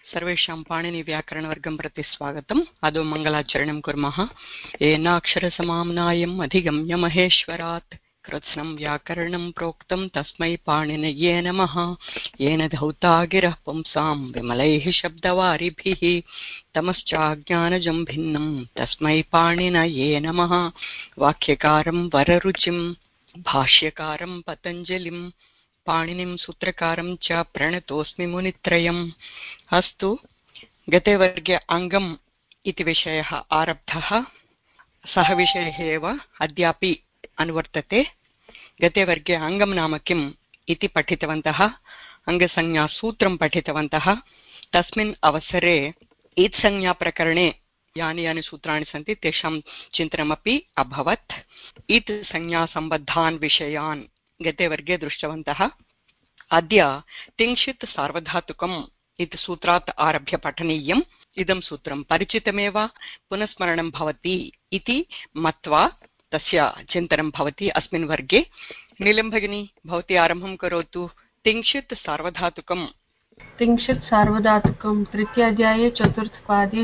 सर्वेषां पाणिनिव्याकरणवर्गं प्रति स्वागतम्। आदौ मङ्गलाचरणं कुर्मः। येनाक्षरसमाम्नायम् अधिगम्य महेश्वरात् कृत्स्नं व्याकरणं प्रोक्तं तस्मै पाणिनये नमः। येन धौता गिरः पुंसां विमलैः शब्दवारिभिः तमश्चाज्ञानजं भिन्नं तस्मै पाणिनये नमः। वाक्यकारं वररुचिं भाष्यकारं पतञ्जलिं पाणिनिं सूत्रकारं च प्रणतोऽस्मि मुनित्रयम्। अस्तु, गते वर्गे अङ्गम् इति विषयः आरब्धः। सः विषयः एव अद्यापि अनुवर्तते। गते वर्गे अङ्गं नाम किम् इति पठितवन्तः, अङ्गसंज्ञासूत्रं पठितवन्तः। तस्मिन् अवसरे ईत्संज्ञाप्रकरणे यानि यानि सूत्राणि सन्ति तेषां चिन्तनमपि अभवत्। ईत् संज्ञासम्बद्धान् विषयान् गते वर्गे दृष्टवन्तः। अद्य तिङ्क्षित् सार्वधातुकम् इति सूत्रात् आरभ्य पठनीयम्। इदं सूत्रं परिचितमेव, पुनस्मरणं भवति इति मत्वा तस्य चिन्तनं भवति अस्मिन् वर्गे। नीलं भगिनी, भवती आरम्भं करोतु। तिङ्क्षित् सार्वधातुकम्। तिङ्क्षित् सार्वधातुकं तृतीयाध्याये चतुर्थपादे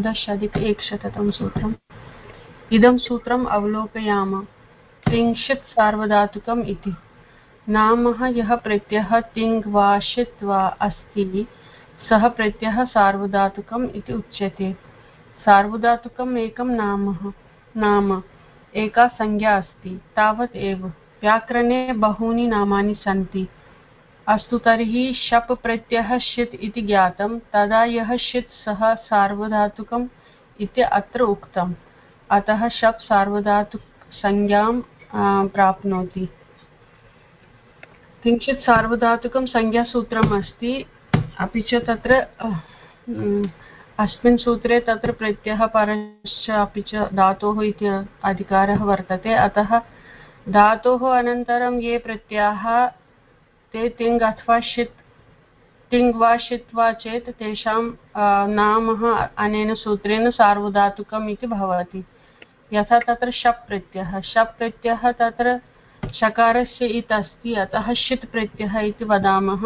13+100 सूत्रम्। इदं सूत्रम् अवलोकयाम। तिङ्क्षित् सार्वधातुकम् इति नामः यः प्रत्ययः तिङ् वा षित् वा अस्ति सः प्रत्ययः सार्वधातुकम् इति उच्यते। सार्वधातुकम् एकं नाम एका संज्ञा अस्ति, तावत् एव। व्याकरणे बहूनि नामानि सन्ति। अस्तु, तर्हि शप् प्रत्ययः षित् इति ज्ञातं, तदा यः षित् सः सार्वधातुकम् इति अत्र उक्तम्। अतः शप् सार्वधातुकसंज्ञां प्राप्नोति। किञ्चित् सार्वधातुकं संज्ञासूत्रम् अस्ति, अपि च तत्र अस्मिन् सूत्रे तत्र प्रत्ययः परश्च अपि च धातोः इति अधिकारः वर्तते। अतः धातोः अनन्तरं ये प्रत्ययाः ते तिङ् अथवा षित्, तिङ् वा षित् वा चेत् तेषां नामः अनेन सूत्रेण सार्वधातुकम् इति भवति। यथा तत्र शप् प्रत्ययः तत्र शकारस्य इत् अस्ति, अतः षित् प्रत्ययः इति वदामः।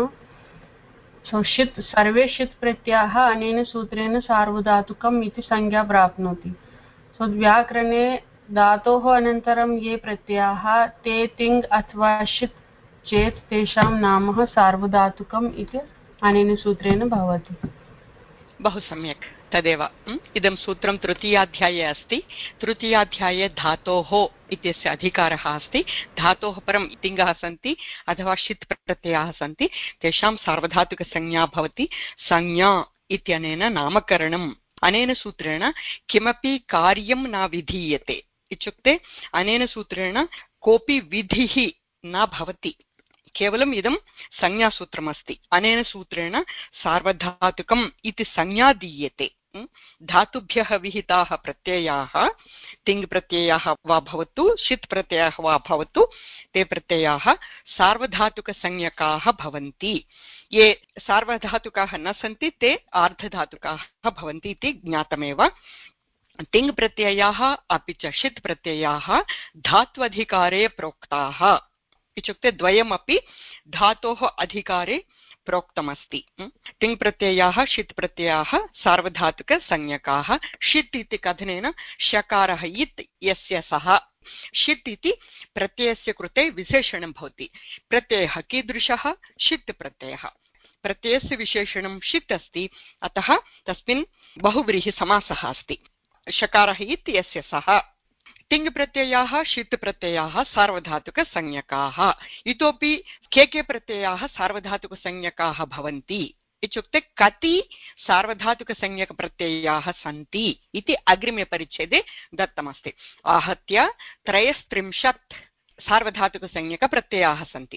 षित्, सर्वे षित् प्रत्ययाः अनेन सूत्रेण सार्वधातुकम् इति संज्ञा प्राप्नोति। व्याकरणे धातोः अनन्तरं ये प्रत्ययाः ते तिङ् अथवा षित् चेत् तेषां नामः सार्वधातुकम् इति अनेन सूत्रेण भवति। बहु सम्यक्, तदेव इदं सूत्रं तृतीयाध्याये अस्ति। तृतीयाध्याये धातोः इत्यस्य अधिकारः अस्ति। धातोः परं तिङ्गः सन्ति अथवा षित् प्रत्ययाः सन्ति, तेषां सार्वधातुकसंज्ञा भवति। संज्ञा इत्यनेन नामकरणम् अनेन सूत्रेण किमपि कार्यं न विधीयते। इत्युक्ते अनेन सूत्रेण कोऽपि विधिः न भवति, केवलम् इदं संज्ञासूत्रमस्ति। अनेन सूत्रेण सार्वधातुकम् इति संज्ञा दीयते। धातुभ्यः विहिताः प्रत्ययाः, तिङ् प्रत्ययाः वा भवतु षित् प्रत्ययाः वा भवतु, ते प्रत्ययाः सार्वधातुकसंज्ञकाः भवन्ति। ये सार्वधातुकाः न सन्ति ते आर्धधातुकाः भवन्ति इति ज्ञातमेव। तिङ् प्रत्ययाः अपि च षित् प्रत्ययाः धात्वधिकारे प्रोक्ताः, इत्युक्ते द्वयमपि धातोः अधिकारे प्रोक्तमस्ति। तिङ् प्रत्ययाः षित् प्रत्ययाः सार्वधातुकसंज्ञकाः। षित् इति कथनेन शकारः इत् यस्य सः, षित् इति प्रत्ययस्य कृते विशेषणं भवति। प्रत्ययः कीदृशः? षित् प्रत्ययः। प्रत्ययस्य विशेषणं षित् अस्ति, अतः तस्मिन् बहुव्रीहिसमासः अस्ति। शकारः इत् यस्य सः। तिङ् प्रत्ययाः षित् प्रत्ययाः सार्वधातुकसंज्ञकाः। इतोपि के प्रत्ययाः सार्वधातुकसंज्ञकाः भवन्ति इत्युक्ते कति सार्वधातुकसंज्ञकप्रत्ययाः सन्ति इति अग्रिमे परिच्छेदे दत्तमस्ति। आहत्य 33 सार्वधातुकसंज्ञकप्रत्ययाः सन्ति।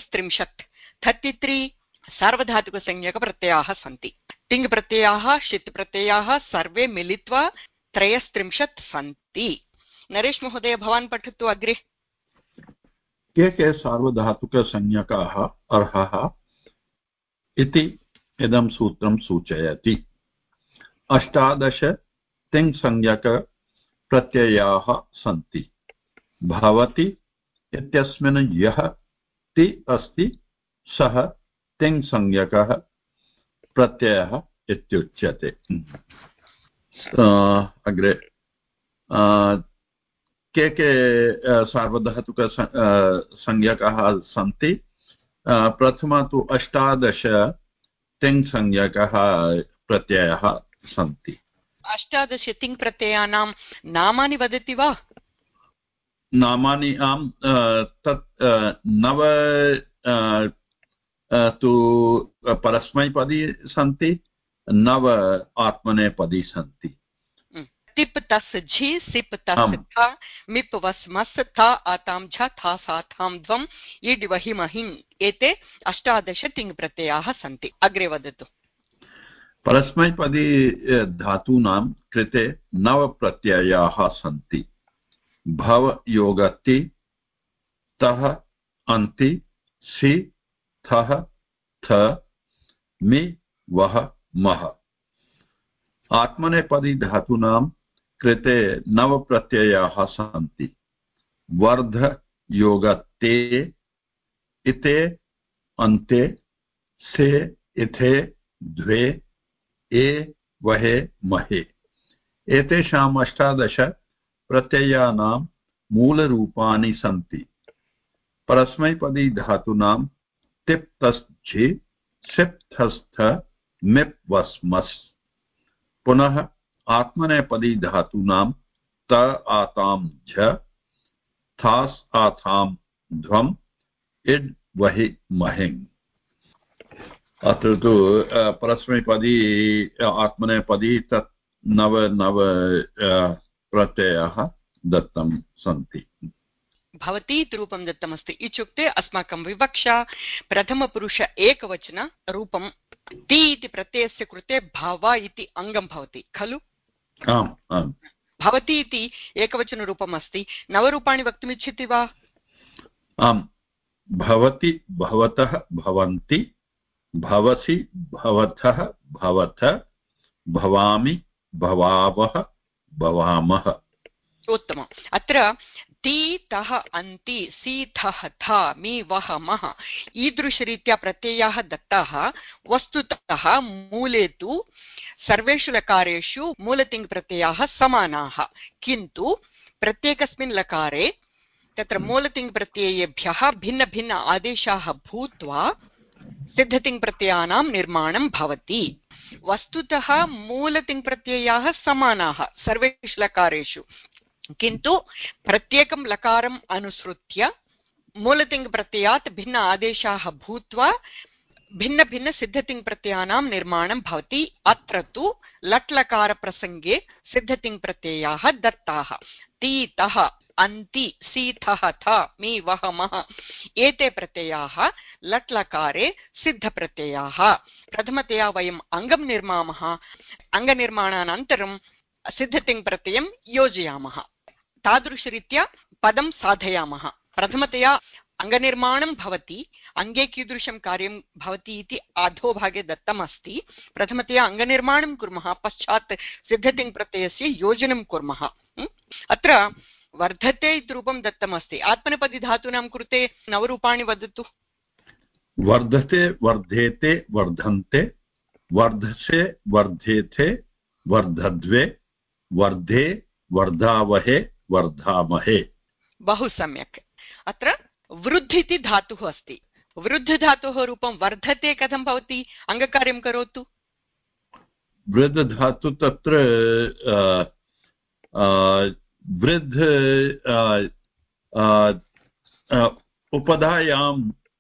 33 सार्वधातुकसंज्ञकप्रत्ययाः सन्ति। तिङ् प्रत्ययाः षित् प्रत्ययाः सर्वे मिलित्वा 33 सन्ति। नरेश महोदय, भवान् पठतु अग्रे। के सार्वधातुकसंज्ञकाः अर्हाः इति इदं सूत्रं सूचयति। 18 तिङ्संज्ञकप्रत्ययाः सन्ति। भवति इत्यस्मिन् यः ति अस्ति सः तिङ्संज्ञकः प्रत्ययः इत्युच्यते। अग्रे के सार्वधातुक संज्ञकाः सन्ति? प्रथमा तु 18 तिङ् संज्ञकाः प्रत्ययाः सन्ति। 18 तिङ् प्रत्ययानां नामानि वदति वा? नामानि आम्, तत् 9 तु परस्मैपदी सन्ति, 9 आत्मनेपदी सन्ति। तिप् तस् झि सिप् तस् था मिप् वस् मस् था आतां झ था सा थां ध्वम् इड् वहि महिन् एते 18 तिङ् प्रत्ययाः सन्ति। अग्रे वदतु। परस्मैपदी धातूनां कृते 9 प्रत्ययाः सन्ति। भव योगति, तः अन्ति, सि थः थ मि वः मः। आत्मनेपदी धातूनां कृते 9 प्रत्ययाः सन्ति। वर्ध योगते, इते अन्ते, से इथे द्वे ए वहे महे। एतेषाम् 18 प्रत्ययानां मूलरूपाणि सन्ति। परस्मैपदी धातूनां तिप् तस् झि सिप् थस् थ मिप् वस् मस्। पुनः आत्मनेपदी धातूनां त आतां झ थास् आथां ध्वम् इड् वहि महिन्। अत्र तु परस्मैपदी आत्मनेपदी तत् 9 प्रत्ययाः दत्तं सन्ति। भवती इति रूपं दत्तमस्ति इत्युक्ते अस्माकं विवक्षा प्रथमपुरुष एकवचन रूपं ति इति प्रत्ययस्य कृते भव इति अङ्गं भवति खलु? आम् आम्। भवती इति एकवचनरूपम् अस्ति। नवरूपाणि वक्तुमिच्छति वा? आम्। भवति भवतः भवन्ति, भवसि भवतः भवथ, भवामि भवावः भवामः। उत्तमम्। अत्र ति तः अन्ति सि थः था मि वः मः ईदृशरीत्या प्रत्ययाः दत्ताः। वस्तुतः मूले तु सर्वेषु लकारेषु मूलतिङ् प्रत्ययाः समानाः, किन्तु प्रत्येकस्मिन् लकारे तत्र मूलतिङ् प्रत्ययेभ्यः भिन्न भिन्न आदेशाः भूत्वा सिद्धतिङ् प्रत्ययानां निर्माणं भवति। वस्तुतः मूलतिङ् प्रत्ययाः समानाः सर्वेषु लकारेषु, किन्तु प्रत्येकं लकारम् अनुसृत्य मूलतिङ् प्रत्ययात् भिन्न आदेशाः भूत्वा भिन्न भिन्न सिद्धतिङ् प्रत्ययानां निर्माणं भवति। अत्र तु लट् लकार प्रसङ्गे सिद्धतिङ् प्रत्ययाः दत्ताः। ति तः अन्ति सि थः थ मि वः मः एते प्रत्ययाः लट् लकारे सिद्धप्रत्ययाः। प्रथमतया वयम् अङ्गं निर्मामः, अङ्गनिर्माणानन्तरं सिद्धतिङ् प्रत्ययं योजयामः। तादृशरीत्या पदं साधयामः। प्रथमतया अङ्गनिर्माणं भवति, अङ्गे कीदृशं कार्यं भवति इति अधोभागे दत्तमस्ति। प्रथमतया अङ्गनिर्माणं कुर्मः, पश्चात् सिद्धतिङ् प्रत्ययस्य योजनं कुर्मः। अत्र वर्धते इति रूपं दत्तमस्ति। आत्मनेपदी धातूनां कृते नवरूपाणि वदतु। वर्धते, वर्धेते, वर्धन्ते, वर्धसे, वर्धेथे, वर्धद्वे, वर्धे, वर्धावहे, वर्धामहे। बहु सम्यक्। अत्र वृद्ध इति धातुः अस्ति। वृद्ध धातोः रूपं वर्धते कथं भवति? अङ्गकार्यं करोतु। वृद्ध धातु तत्र वृद्ध उपधायां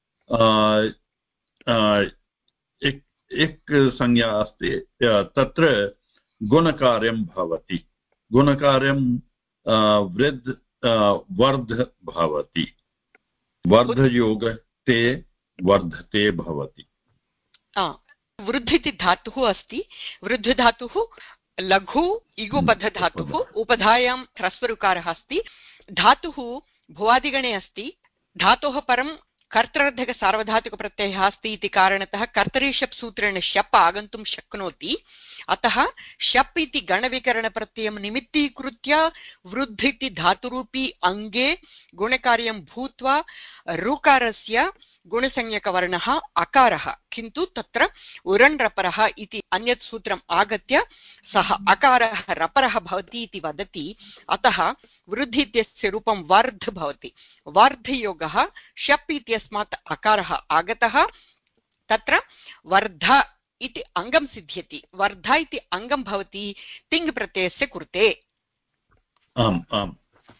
एक संज्ञा अस्ति, तत्र गुणकार्यं भवति। गुणकार्यं वृद्ध वर्ध भवति। वर्धयोग ते वर्धते भवति। वृद्ध इति धातुः अस्ति। वृद्ध धातुः लघु इगुबद्ध धातुः, उपधायां ह्रस्वऋकारः अस्ति। धातुः भुवादिगणे अस्ति। धातोः परं कर्तृर्धक सार्वधातुकप्रत्ययः अस्ति इति कारणतः कर्तरि शप् सूत्रेण शप् आगन्तुं शक्नोति। अतः शप् इति गणविकरणप्रत्ययं निमित्तीकृत्य वृद्ध इति धातुरूपी अङ्गे गुणकार्यं भूत्वा ऋकारस्य गुणसंज्ञकवर्णः अकारः, किन्तु तत्र उरण् रपरः इति अन्यत् सूत्रम् आगत्य सः अकारः रपरः भवति इति वदति। अतः वृद्धि इत्यस्य रूपं वर्ध् भवति। वर्धयोगः शप् इत्यस्मात् अकारः आगतः, तत्र वर्ध इति अङ्गं सिद्ध्यति। वर्ध इति अङ्गं भवति तिङ् प्रत्ययस्य कृते। आम् आम्,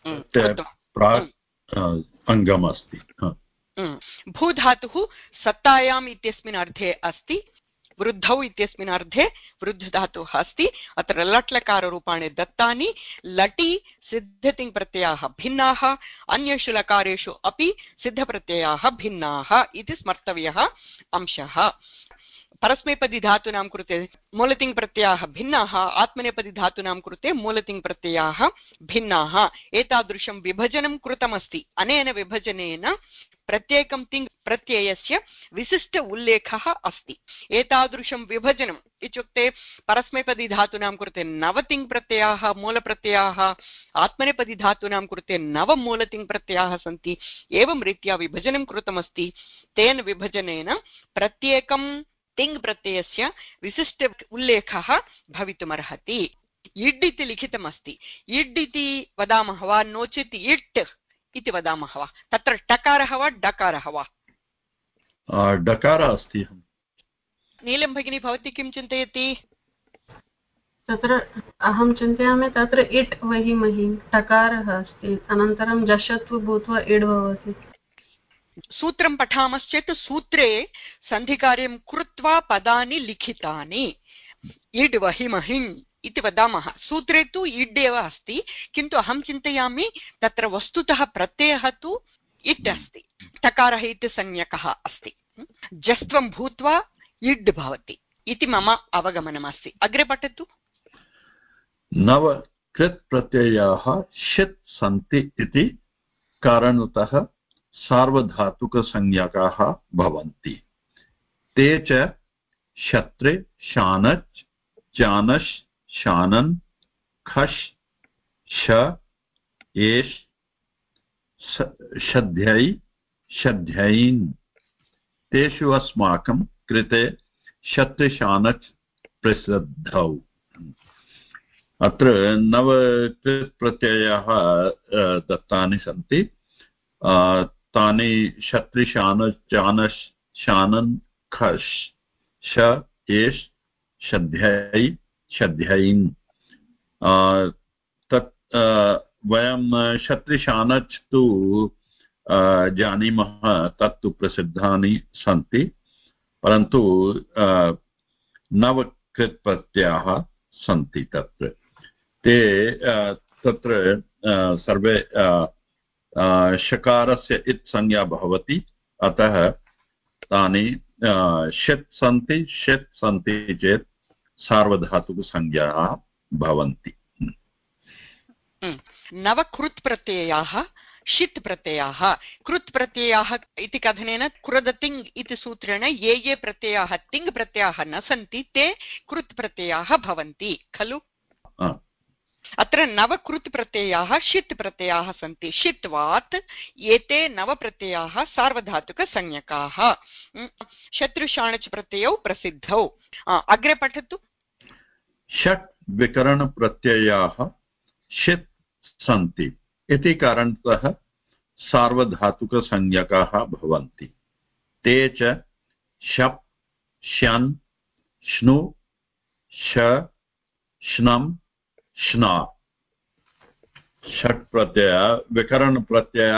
अङ्गमस्ति। भूधातुः सत्तायाम् इत्यस्मिन् अर्थे अस्ति, वृद्धौ इत्यस्मिन् अर्थे वृद्धधातुः अस्ति। अत्र लट्लकाररूपाणि दत्तानि। लटि सिद्धतिङ् प्रत्ययाः भिन्नाः, अन्येषु लकारेषु अपि सिद्धप्रत्ययाः भिन्नाः इति स्मर्तव्यः अंशः। परस्मैपदी धातूनां कृते मूलतिङ् प्रत्ययाः भिन्नाः, आत्मनेपदी धातूनां कृते मूलतिङ् प्रत्ययाः भिन्नाः। एतादृशं विभजनं कृतमस्ति। अनेन विभजनेन प्रत्येकं तिङ् प्रत्ययस्य विशिष्ट उल्लेखः अस्ति। एतादृशं विभजनम् इत्युक्ते परस्मैपदी धातूनां कृते 9 तिङ् प्रत्ययाः मूलप्रत्ययाः, आत्मनेपदी धातूनां कृते 9 मूलतिङ् प्रत्ययाः सन्ति। एवं रीत्या विभजनं कृतमस्ति। तेन विभजनेन प्रत्येकं तिङ् प्रत्ययस्य विशिष्ट उल्लेखः भवितुमर्हति। इड् इति लिखितमस्ति। इड् इति वदामः वा, नो चेत् इट् इति वदामः वा? तत्र टकारः वा डकारः वा? डकारः अस्ति। नीलं भगिनी भवती किं चिन्तयति? तत्र अहं चिन्तयामि तत्र इट् वहिमहि टकारः अस्ति, अनन्तरं जषत्व भूत्वा इड् भवति। सूत्रं पठामश्चेत् सूत्रे सन्धिकार्यं कृत्वा पदानि लिखितानि। इड् वहिमहिन् इति वदामः। सूत्रे तु इड् एव अस्ति, किन्तु अहं चिन्तयामि तत्र वस्तुतः प्रत्ययः तु इट् अस्ति, टकारः इति संज्ञकः अस्ति। जस्त्वं भूत्वा इड् भवति इति मम अवगमनमस्ति। अग्रे पठतु। 9 कृत् प्रत्ययाः षित् सन्ति इति कारणतः सार्वधातुकसंज्ञकाः भवन्ति। ते च शत्रे शानच् जानश् शानन् खश् श एष् शध्यै शध्यैन्। तेषु अस्माकं कृते शत्रुशानच् प्रसिद्धौ। अत्र 9 कृत् प्रत्ययाः दत्तानि सन्ति। तानि शत्रुशानच् जानश् शानन् खश् श एष् शध्यै शध्यैन्। तत् वयं शत्रुशानच् तु जानीमः, तत्तु प्रसिद्धानि सन्ति, परन्तु 9 कृत् प्रत्ययाः सन्ति तत्र। ते तत्र सर्वे शकारस्य इत् संज्ञा भवति, अतः तानि षित् सन्ति। षित् सन्ति चेत् सार्वधातुकसंज्ञाः भवन्ति। 9 कृत् प्रत्ययाः षित् प्रत्ययाः। कृत् प्रत्ययाः इति कथनेन कृदतिङ् इति सूत्रेण ये ये प्रत्ययाः तिङ् प्रत्ययाः न सन्ति ते कृत् प्रत्ययाः भवन्ति खलु? अत्र 9 कृत् प्रत्ययाः षित् प्रत्ययाः सन्ति। षित्वात् एते 9 प्रत्ययाः सार्वधातुकसंज्ञकाः। शत्रुशाणच् प्रत्ययौ प्रसिद्धौ। अग्रे पठतु। षट् विकरणप्रत्ययाः षित् सन्ति इति कारणतः सार्वधातुकसंज्ञकाः भवन्ति। ते च शप् श्यन् श्नु श श्नम् श्ना। षट् प्रत्यय विकरण प्रत्यय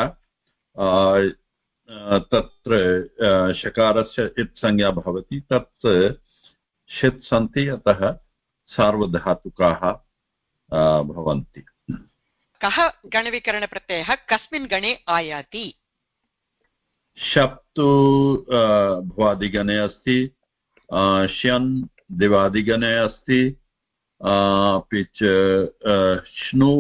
तत्र शकारस्य इत् संज्ञा भवति, तत् षित् सन्ति, अतः सार्वधातुकाः भवन्ति। कः गणविकरणप्रत्ययः कस्मिन् गणे आयाति? शप् तु भ्वादिगणे अस्ति, श्यन् दिवादिगणे अस्ति, अपि च श्नु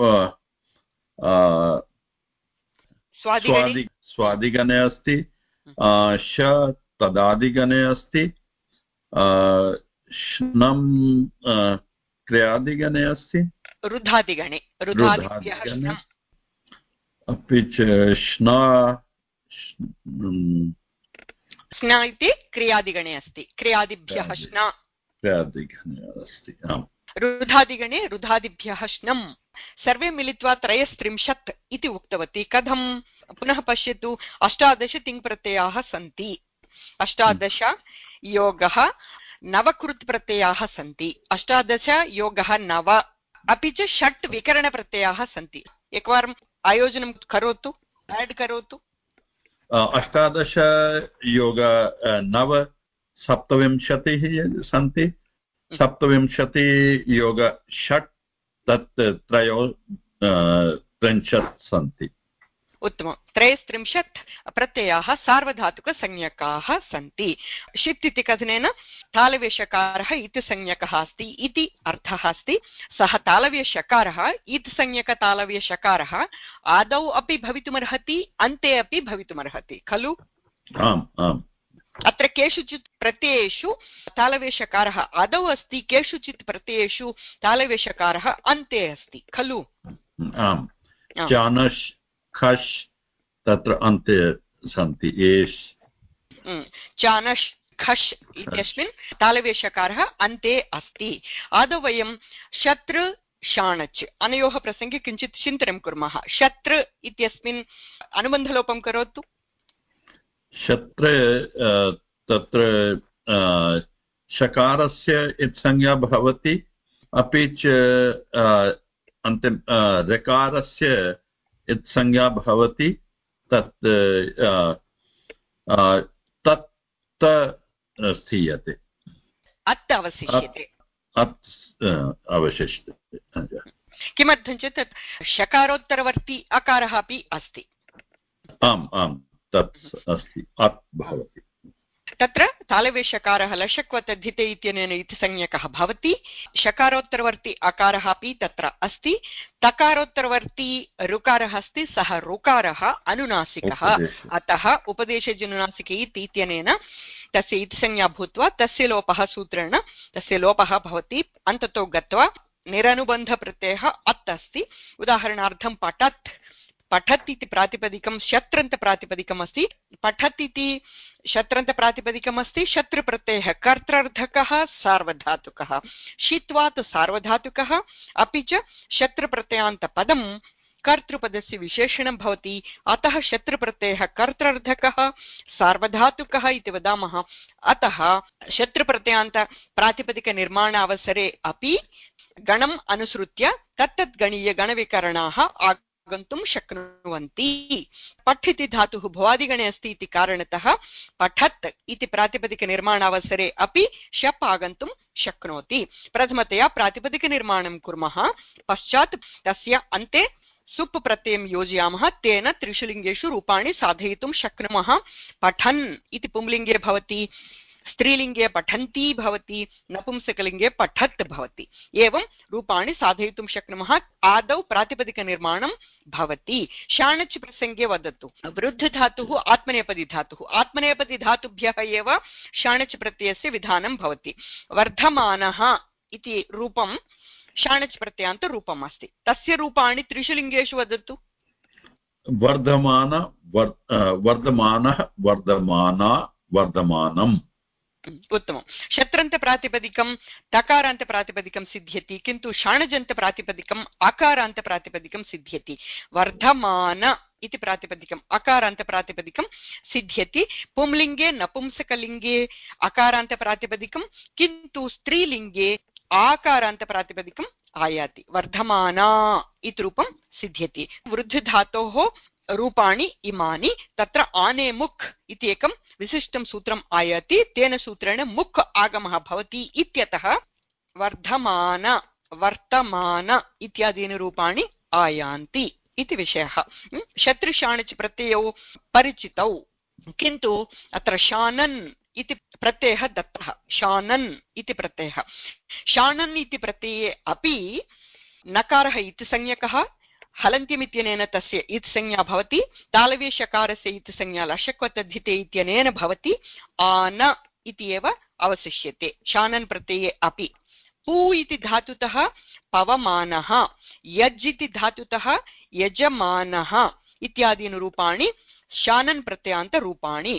स्वादिगणे अस्ति, श तदादिगणे अस्ति, श्नम् क्रियादिगणे अस्ति, रुधादिगणे अपि च श्ना स्न इति क्रियादिगणे अस्ति, क्रियादिभ्यः स्न। अस्ति। रुधादिगणे रुधादिभ्यः स्नम्। सर्वे मिलित्वा 33 इति उक्तवती। कथं? पुनः पश्यतु, 18 तिङ्प्रत्ययाः सन्ति। 18 योगः 9 कृत् प्रत्ययाः सन्ति। 18 योगः 9, अपि च 6 विकरणप्रत्ययाः सन्ति। एकवारम् आयोजनं करोतु, ऐड् करोतु। 18 योग 9 27 सन्ति। 27 योग 6 तत् 33 सन्ति। उत्तमं। 33 प्रत्ययाः सार्वधातुकसंज्ञकाः सन्ति। षित् इति कथनेन तालव्यषकारः इत्संज्ञकः अस्ति इति अर्थः अस्ति। सः तालव्यषकारः इत्संज्ञकतालव्यषकारः आदौ अपि भवितुमर्हति, अन्ते अपि भवितुमर्हति खलु? आम् आम्। अत्र केषुचित् प्रत्ययेषु तालव्यषकारः आदौ अस्ति, केषुचित् प्रत्ययेषु तालव्यषकारः अन्ते अस्ति खलु? आम्। चानश् खश् तत्र अन्ते सन्ति। एस् चानश् खश् इत्यस्मिन् तालव्यषकारः अन्ते अस्ति। आदौ वयं शत्रु शाणच् अनयोः प्रसङ्गे किञ्चित् चिन्तनं कुर्मः। शत्रु इत्यस्मिन् अनुबन्धलोपं करोतु। शत्र तत्र शकारस्य इत्संज्ञा भवति, अपि च अन्ते ऋकारस्य इत्संज्ञा भवति। तत् तत् स्थीयते, अत् अवशिष्यते। अवशिष्यते। किमर्थं चेत् तत् शकारोत्तरवर्ती अकारः अपि अस्ति। आम् आम्, तत् अस्ति, अत् भवति। तत्र तालव्यषकारः लशक्वतद्धिते इत्यनेन इत्संज्ञकः भवति। शकारोत्तरवर्ती अकारः अपि तत्र अस्ति। तकारोत्तरवर्ती ऋकारः अस्ति, सः ऋकारः अनुनासिकः, अतः उपदेशजनुनासिके इत्यनेन तस्य इत्संज्ञा भूत्वा तस्य लोपः सूत्रेण तस्य लोपः भवति। अन्ततो गत्वा निरनुबन्धप्रत्ययः अत् अस्ति। उदाहरणार्थं पठत्, पठत् इति प्रातिपदिकं शत्रन्तप्रातिपदिकम् अस्ति। पठत् इति शत्रन्तप्रातिपदिकम् अस्ति। शत्रुप्रत्ययः कर्त्रर्थकः सार्वधातुकः, षित्वात् सार्वधातुकः, अपि च शत्रुप्रत्ययान्तपदं कर्तृपदस्य विशेषणं भवति। अतः शत्रुप्रत्ययः कर्त्रर्थकः सार्वधातुकः इति वदामः। अतः शत्रुप्रत्ययान्त प्रातिपदिकनिर्माणावसरे अपि गणम् अनुसृत्य तत्तद् गणीय गणविकरणाः आगन्तुं शक्नुवन्ति। पठ् इति धातुः भुवादिगणे अस्ति इति कारणतः पठत् इति प्रातिपदिकनिर्माणावसरे अपि शप् आगन्तुं शक्नोति। प्रथमतया प्रातिपदिकनिर्माणं कुर्मः, पश्चात् तस्य अन्ते सुप् प्रत्ययं योजयामः। तेन त्रिषुलिङ्गेषु रूपाणि साधयितुं शक्नुमः। पठन् इति पुंलिङ्गे भवति, स्त्रीलिङ्गे पठन्ती भवति, नपुंसकलिङ्गे पठत् भवति। एवं रूपाणि साधयितुं शक्नुमः। आदौ प्रातिपदिकनिर्माणं भवति। शाणच् प्रसङ्गे वदतु। वृद्धधातुः आत्मनेपदी धातुः, आत्मनेपदी धातुभ्यः एव शाणच् प्रत्ययस्य विधानं भवति। वर्धमानः इति रूपं शाणच् प्रत्ययान्तरूपम् अस्ति। तस्य रूपाणि त्रिषुलिङ्गेषु वदतु। वर्धमान, वर्धमानः, वर्धमाना, वर्धमानम्। उत्तमं। शत्रन्तप्रातिपदिकं तकारान्तप्रातिपदिकं सिद्ध्यति, किन्तु शाणजन्तप्रातिपदिकम् आकारान्तप्रातिपदिकं सिद्ध्यति। वर्धमान इति प्रातिपदिकम् अकारान्तप्रातिपदिकं सिद्ध्यति। पुंलिङ्गे नपुंसकलिङ्गे अकारान्तप्रातिपदिकं, किन्तु स्त्रीलिङ्गे आकारान्तप्रातिपदिकम् आयाति। वर्धमाना इति रूपं सिद्ध्यति। वृद्धधातोः रूपाणि इमानि। तत्र आने मुक् इति एकं विशिष्टं सूत्रम् आयाति। तेन सूत्रेण मुक् आगमः भवति इत्यतः वर्धमान, वर्तमान इत्यादीनि रूपाणि आयान्ति इति विषयः। शत्रुशाणच् प्रत्ययौ परिचितौ, किन्तु अत्र शानन् इति प्रत्ययः दत्तः। शानन् इति प्रत्ययः, शानन् इति प्रत्यये अपि नकारः इत्संज्ञकः, हलन्त्यमित्यनेन तस्य इत्संज्ञा भवति। तालव्यषकारस्य इत्संज्ञा लशक्वतद्धिते इत्यनेन भवति। आन इति एव अवशिष्यते शानन् प्रत्यये अपि। पू इति धातुतः पवमानः, यज् इति धातुतः यजमानः इत्यादीनि रूपाणि शानन् प्रत्ययान्तरूपाणि।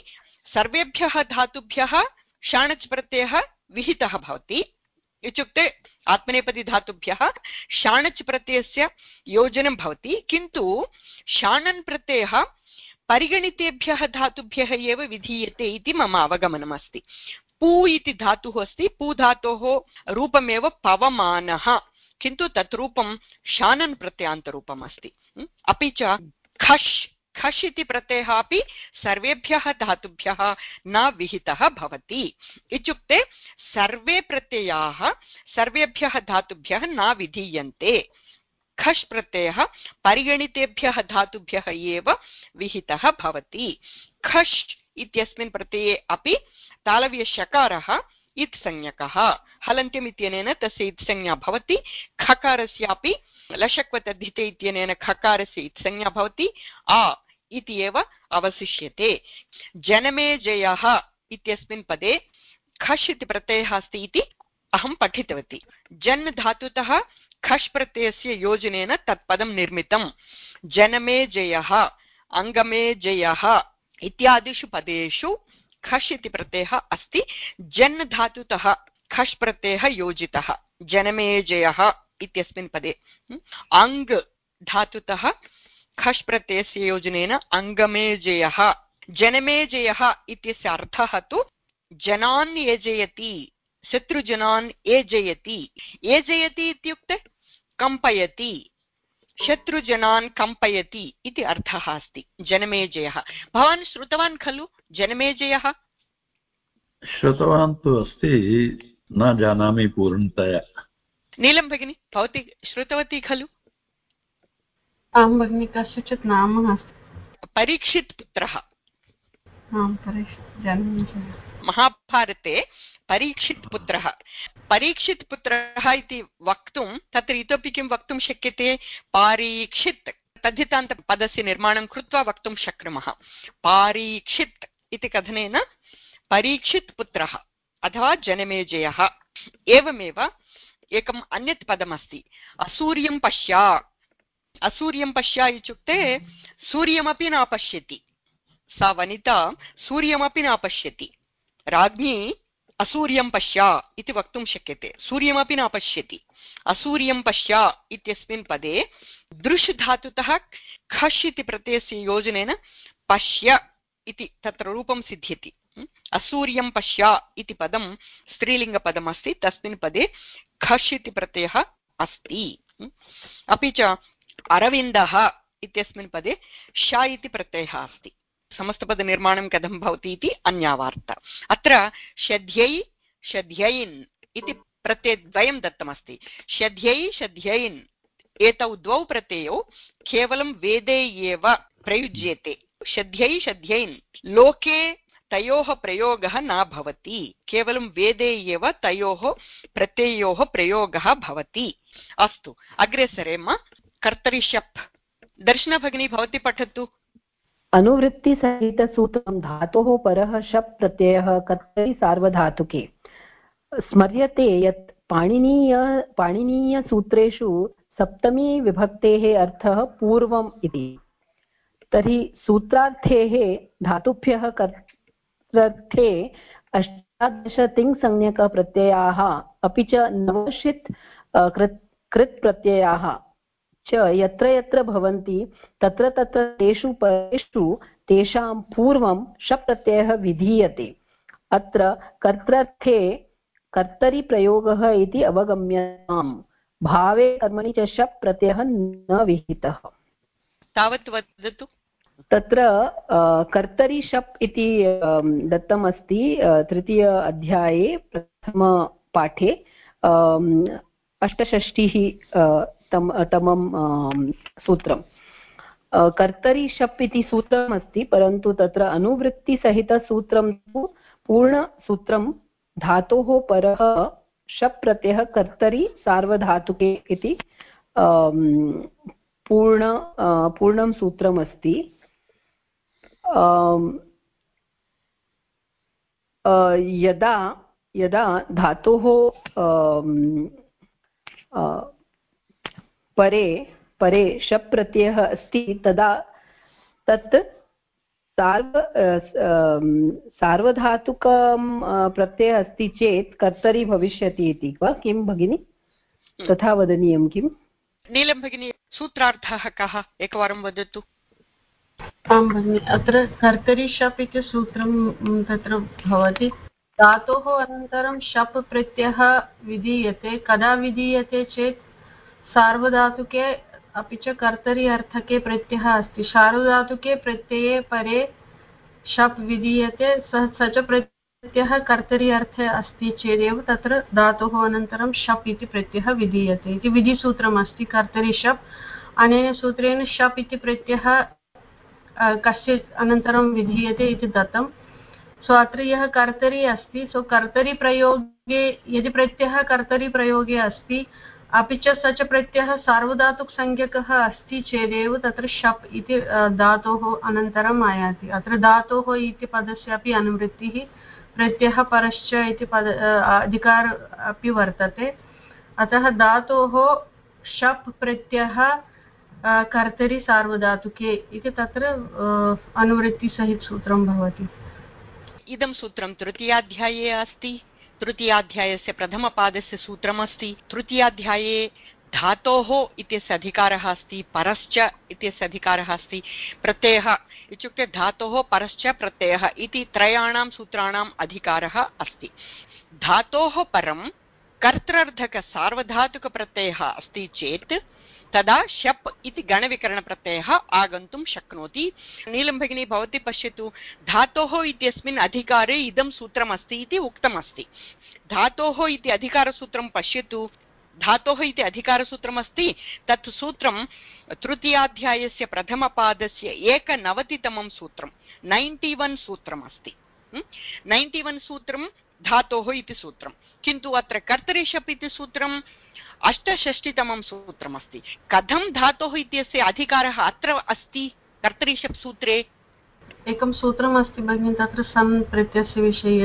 सर्वेभ्यः धातुभ्यः शाणच् प्रत्ययः विहितः भवति इत्युक्ते आत्मनेपदी धातुभ्यः शाणच् प्रत्ययस्य योजनं भवति, किन्तु शाणन् प्रत्ययः परिगणितेभ्यः धातुभ्यः एव विधीयते इति मम अवगमनम् अस्ति। पू इति धातुः अस्ति, पू धातोः रूपमेव पवमानः, किन्तु तत् रूपं शानन् प्रत्ययान्तरूपम् अस्ति। अपि च खश् खश् इति प्रत्ययः अपि सर्वेभ्यः धातुभ्यः न विहितः भवति, इत्युक्ते सर्वे प्रत्ययाः सर्वेभ्यः धातुभ्यः न विधीयन्ते। खश् प्रत्ययः परिगणितेभ्यः धातुभ्यः एव विहितः भवति। खश् इत्यस्मिन् प्रत्यये अपि तालव्यशकारः इत् संज्ञकः, हलन्त्यम् इत्यनेन तस्य इत् संज्ञा भवति। खकारस्यापि लशक्वतद्धिते इत्यनेन खकारस्य इत् संज्ञा भवति, आ इति एव अवशिष्यते। जनमेजयः इत्यस्मिन् पदे खश् इति प्रत्ययः अस्ति इति अहं पठितवती। जन् धातुतः खश् प्रत्ययस्य योजनेन तत्पदं निर्मितं। जनमेजयः, अङ्गमेजयः इत्यादिषु पदेषु खश् इति प्रत्ययः अस्ति। जन् धातुतः खश् प्रत्ययः योजितः जनमेजयः इत्यस्मिन् पदे। अङ्ग् धातुतः खश् प्रत्ययस्य योजनेन अङ्गमेजयः। जनमेजयः इत्यस्य अर्थः तु जनान् एजयति, शत्रुजनान् एजयति। एजयति इत्युक्ते कम्पयति, शत्रुजनान् कम्पयति इति अर्थः अस्ति जनमेजयः। भवान् श्रुतवान् खलु जनमेजयः? श्रुतवान् तु अस्ति, न जानामि पूर्णतया। नीलं भगिनी, भवती श्रुतवती खलु? आं भगिनि, कस्यचित् नाम अस्ति। परीक्षित् पुत्रः। महाभारते परीक्षित् पुत्रः। परीक्षित् पुत्रः इति वक्तुं तत्र इतोपि किं वक्तुं शक्यते? पारीक्षित् तद्धितान्तपदस्य निर्माणं कृत्वा वक्तुं शक्नुमः। पारीक्षित् इति कथनेन परीक्षित् पुत्रः अथवा जनमेजयः। एवमेव एकम् अन्यत् पदमस्ति, असूर्यं पश्या। असूर्यं पश्या इत्युक्ते सूर्यमपि न पश्यति, सा वनिता सूर्यमपि न पश्यति। राज्ञी असूर्यं पश्या इति वक्तुं शक्यते, सूर्यमपि न पश्यति। असूर्यं पश्या इत्यस्मिन् पदे दृश् धातुतः खश् इति प्रत्ययस्य योजनेन पश्य इति तत्र रूपं सिद्ध्यति। असूर्यं पश्या इति पदं स्त्रीलिङ्गपदमस्ति, तस्मिन् पदे खश् इति प्रत्ययः अस्ति। अपि च अरविन्दः इत्यस्मिन् पदे श इति प्रत्ययः अस्ति। समस्तपदनिर्माणं कथं भवति इति अन्या वार्ता। अत्र शद्यै शद्यैन् इति प्रत्ययद्वयं दत्तमस्ति। शद्यै शद्यैन् एतौ द्वौ प्रत्ययौ केवलं वेदे एव प्रयुज्यते। शद्यै शद्यैन् लोके तयोः प्रयोगः न भवति, केवलं वेदे एव तयोः प्रत्ययोः प्रयोगः भवति। अस्तु, अग्रे सरेम। कर्तरि शप्। दर्शना भगिनी, भवती पठतु। अनुवृत्तिसहितसूत्रं धातोः परः शप् प्रत्ययः कर्तरि सार्वधातुके। स्मर्यते यत् पाणिनीयसूत्रेषु सप्तमी विभक्तेः अर्थः पूर्वम् इति। तर्हि सूत्रार्थेः धातुभ्यः कर्तृर्थे 18 तिङ्संज्ञकप्रत्ययाः अपि च 90 कृत् प्रत्ययाः च यत्र यत्र भवन्ति तत्र तत्र तेषु पदेषु तेषां पूर्वं शप् प्रत्ययः विधीयते। अत्र कर्तृर्थे कर्तरि प्रयोगः इति अवगम्यताम्। भावे कर्मणि च शप् प्रत्ययः न विहितः। तावत् वदतु। तत्र कर्तरि शप् इति दत्तमस्ति तृतीय अध्याये प्रथमपाठे 68 तमं सूत्रं। कर्तरि शप् इति सूत्रमस्ति, परन्तु तत्र अनुवृत्तिसहितसूत्रं तु पूर्णसूत्रं धातोः परः शप् प्रत्ययः कर्तरि सार्वधातुके इति पूर्णं सूत्रमस्ति। यदा यदा धातोः परे शप् प्रत्ययः अस्ति तदा तत् सार्वधातुकं प्रत्ययः अस्ति चेत् कर्तरि भविष्यति इति वा किं भगिनि तथा वदनीयं किम्? नीलं भगिनी सूत्रार्थः कः एकवारं वदतु। आं भगिनि अत्र कर्तरि शप् इति सूत्रं तत्र भवति। धातोः अनन्तरं शप् प्रत्ययः विधीयते। कदा विधीयते चेत् सार्वधातुके अपि च कर्तरि अर्थके प्रत्ययः अस्ति। सार्वधातुके प्रत्यये परे शप् विधीयते स च प्रत्ययः कर्तरि अर्थे अस्ति चेदेव तत्र धातोः अनन्तरं शप् इति प्रत्ययः विधीयते इति विधिसूत्रमस्ति कर्तरि शप्। अनेन सूत्रेण शप् इति प्रत्ययः कस्य अनन्तरं विधीयते इति दत्तं। सो अत्र यः कर्तरि अस्ति सो कर्तरि प्रयोगे यदि प्रत्ययः कर्तरि प्रयोगे अस्ति अपि च स च प्रत्ययः सार्वधातुकसंज्ञकः अस्ति चेदेव तत्र शप् इति धातोः अनन्तरम् आयाति। अत्र धातोः इति पदस्य अपि अनुवृत्तिः प्रत्ययः परश्च इति अधिकार अपि वर्तते। अतः धातोः शप् प्रत्ययः कर्तरि सार्वधातुके इति तत्र अनुवृत्तिसहितसूत्रं भवति। इदं सूत्रं तृतीयाध्याये अस्ति। तृतीयाध्यायस्य प्रथमपादस्य सूत्रमस्ति। तृतीयाध्याये धातोः इत्यस्य अधिकारः अस्ति, परश्च इत्यस्य अधिकारः अस्ति, प्रत्ययः इत्युक्ते धातोः परश्च प्रत्ययः इति त्रयाणां सूत्राणाम् अधिकारः अस्ति। धातोः परं कर्तृर्धकसार्वधातुकप्रत्ययः अस्ति चेत् तदा शप् इति गणविकरणप्रत्ययः आगन्तुं शक्नोति। नीलं भगिनी भवती पश्यतु, धातोः इत्यस्मिन् अधिकारे इदं सूत्रमस्ति इति उक्तमस्ति। धातोः इति अधिकारसूत्रं पश्यतु। धातोः इति अधिकारसूत्रमस्ति। तत् सूत्रं तृतीयाध्यायस्य प्रथमपादस्य 91तमं सूत्रं 91 सूत्रमस्ति। 91 सूत्रं धातोः इति सूत्रं। किन्तु अत्र कर्तरि शप् इति सूत्रं 68तमं सूत्रमस्ति। कथं धातोः इत्यस्य अधिकारः अत्र अस्ति कर्तरि शप् सूत्रे? एकं सूत्रमस्ति भगिनि तत्र सन् प्रत्ययस्य विषये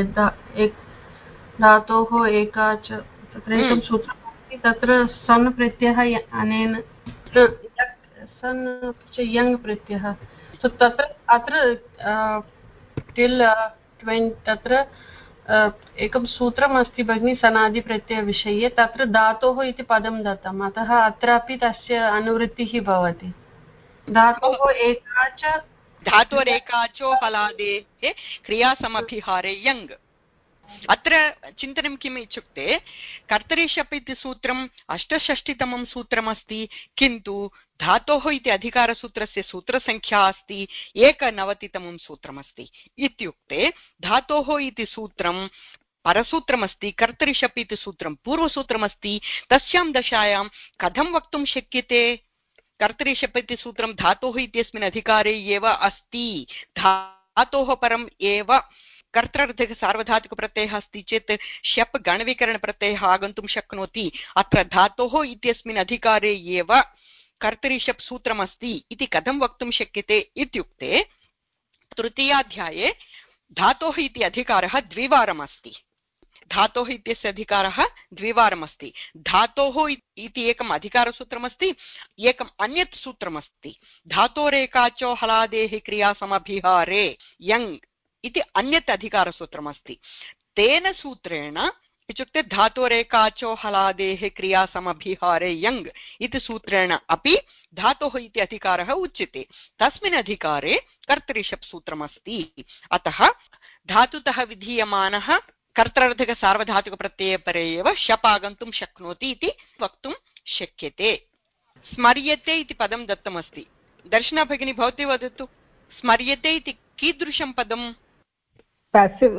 धातोः एका च तत्र एकं सूत्रमस्ति। तत्र सन् प्रत्ययः अनेन सन् च यङ् प्रत्ययः तत्र अत्र टिल् 20 तत्र एकं सूत्रमस्ति भगिनि सनादिप्रत्ययविषये। तत्र धातोः इति पदं दत्तम्, अतः अत्रापि तस्य अनुवृत्तिः भवति। धातोः एका च धातोरेकाचो हलादेः क्रियासमभिहारे यङ्। अत्र चिन्तनं किम् इत्युक्ते कर्तरि शप् इति सूत्रम् 68तमं सूत्रमस्ति, किन्तु धातोः इति अधिकारसूत्रस्य सूत्रसङ्ख्या अस्ति 91तमं सूत्रमस्ति। इत्युक्ते धातोः इति सूत्रं परसूत्रमस्ति, कर्तरि शप् इति सूत्रं पूर्वसूत्रमस्ति। तस्यां दशायां कथं वक्तुं शक्यते कर्तरि शप् इति सूत्रं धातोः इत्यस्मिन् अधिकारे एव अस्ति, धातोः परम् एव कर्तृर्धक सार्वधातुकप्रत्ययः अस्ति चेत् शप् गणविकरणप्रत्ययः आगन्तुं शक्नोति। अत्र धातोः इत्यस्मिन् अधिकारे एव कर्तरि शप् सूत्रमस्ति इति कथं वक्तुं शक्यते इत्युक्ते तृतीयाध्याये धातोः इति अधिकारः द्विवारमस्ति। धातोः इत्यस्य अधिकारः द्विवारमस्ति। धातोः इति एकम् अधिकारसूत्रमस्ति, एकम् अन्यत् सूत्रमस्ति धातोरेकाचो हलादेः क्रियासमभिहारे यङ् इति अन्यत् अधिकारसूत्रमस्ति। तेन सूत्रेण इत्युक्ते धातोरेकाचो हलादेः क्रियासमभिहारे यङ् इति सूत्रेण अपि धातोः इति अधिकारः उच्यते। तस्मिन् अधिकारे कर्तरि शप् सूत्रमस्ति। अतः धातुतः विधीयमानः कर्तृर्धक सार्वधातुकप्रत्यये परे एव शप् आगन्तुं शक्नोति इति वक्तुं शक्यते। स्मर्यते इति पदं दत्तमस्ति। दर्शना भगिनी भवती वदतु, स्मर्यते इति कीदृशं पदम्? पैसिव्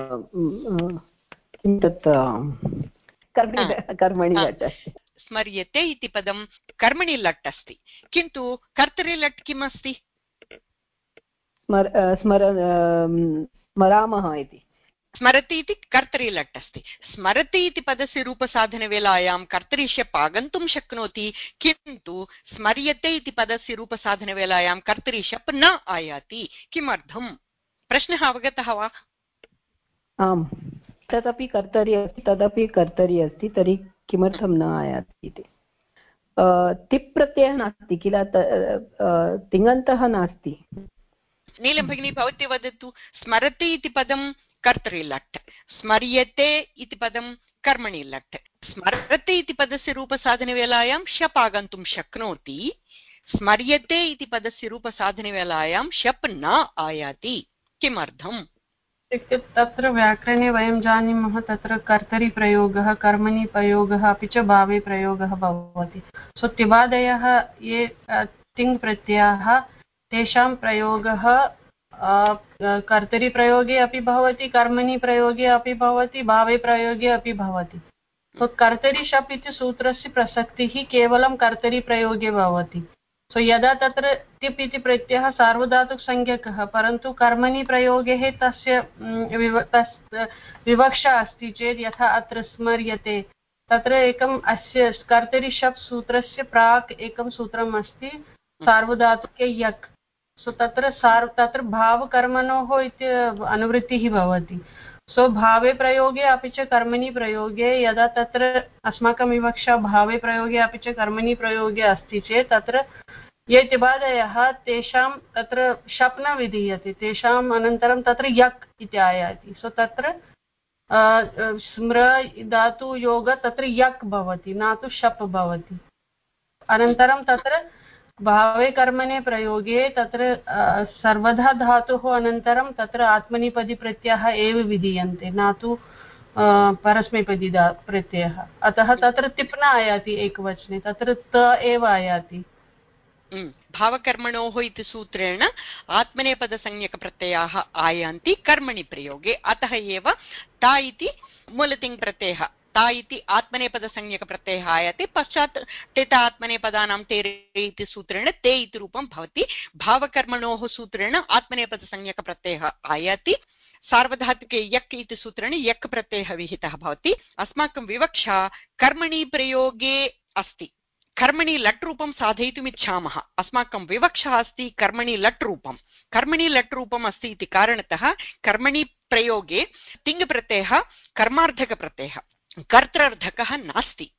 किं तत् कर्मणि लट्। स्मर्यते इति पदं कर्मणि लट् अस्ति, किन्तु कर्तरि लट् किम् अस्ति? स्मरामः इति। स्मरति इति कर्तरि लट् अस्ति। स्मरति इति पदस्य रूपसाधनवेलायां कर्तरि शप् आगन्तुं शक्नोति, किन्तु स्मर्यते इति पदस्य रूपसाधनवेलायां कर्तरि शप् न आयाति। किमर्थम्? प्रश्नः अवगतः वा? आम्, तदपि कर्तरि अस्ति, तदपि कर्तरि अस्ति, तर्हि किमर्थं न आयाति इति। तिप् प्रत्ययः नास्ति किल, तिङन्तः नास्ति। नीलं भगिनी भवती वदतु स्मरति इति पदं कर्तरि लट्, स्मर्यते इति पदं कर्मणि लट्। स्मरति इति पदस्य रूपसाधनवेलायां शप् आगन्तुं शक्नोति, स्मर्यते इति पदस्य रूपसाधनवेलायां शप् न आयाति। किमर्थम्? तत्र व्याकरणे वयं जानीमः तत्र कर्तरि प्रयोगः, कर्मणि प्रयोगः अपि च भावे प्रयोगः भवति। सो तिवादयः ये तिङ् प्रत्ययाः तेषां प्रयोगः कर्तरि प्रयोगे अपि भवति, कर्मणि प्रयोगे अपि भवति, भावे प्रयोगे अपि भवति। सो कर्तरि शप् इति सूत्रस्य प्रसक्तिः केवलं कर्तरि प्रयोगे भवति। सो यदा तत्र तिप् इति प्रत्ययः सार्वधातुकसंज्ञकः परन्तु कर्मणि प्रयोगे तस्य विवक्षा अस्ति चेत् यथा अत्र स्मर्यते, तत्र एकम् अस्य कर्तरि शप् सूत्रस्य प्राक् एकं सूत्रम् अस्ति सार्वधातुके यक्। सो तत्र भावकर्मणोः इति अनुवृत्तिः भवति। सो भावे प्रयोगे अपि च कर्मणि प्रयोगे यदा तत्र अस्माकं विवक्षा भावे प्रयोगे अपि च कर्मणि प्रयोगे अस्ति चेत् तत्र ये तिबादयः तेषां तत्र शप् न विधीयते, तेषाम् अनन्तरं तत्र यक् इति आयाति। सो तत्र स्मृ धातु योग तत्र यक् भवति, न तु शप् भवति। अनन्तरं तत्र भावे कर्मणे प्रयोगे तत्र सर्वधा धातुः अनन्तरं तत्र आत्मनेपदी प्रत्ययः एव विधीयन्ते, न तु परस्मैपदी प्रत्ययः। अतः तत्र तिप् न आयाति एकवचने, तत्र त एव आयाति। भावकर्मणोः इति सूत्रेण आत्मनेपदसंज्ञकप्रत्ययाः आयान्ति कर्मणि प्रयोगे, अतः एव ता इति मूलतिङ् प्रत्ययः, ता इति आत्मनेपदसंज्ञकप्रत्ययः आयाति। पश्चात् टेत आत्मनेपदानां तेरे इति सूत्रेण ते इति रूपं भवति। भावकर्मणोः सूत्रेण आत्मनेपदसंज्ञकप्रत्ययः आयाति। सार्वधातुके यक् इति सूत्रेण यक् प्रत्ययः विहितः भवति। अस्माकं विवक्षा कर्मणि प्रयोगे अस्ति, कर्मणि लट् रूपं साधयितुम् इच्छामः। अस्माकं विवक्षा अस्ति कर्मणि लट् रूपं, कर्मणि लट् रूपम् अस्ति इति कारणतः कर्मणि प्रयोगे तिङ् प्रत्ययः कर्मार्थकप्रत्ययः, कर्त्रार्थकः नास्ति।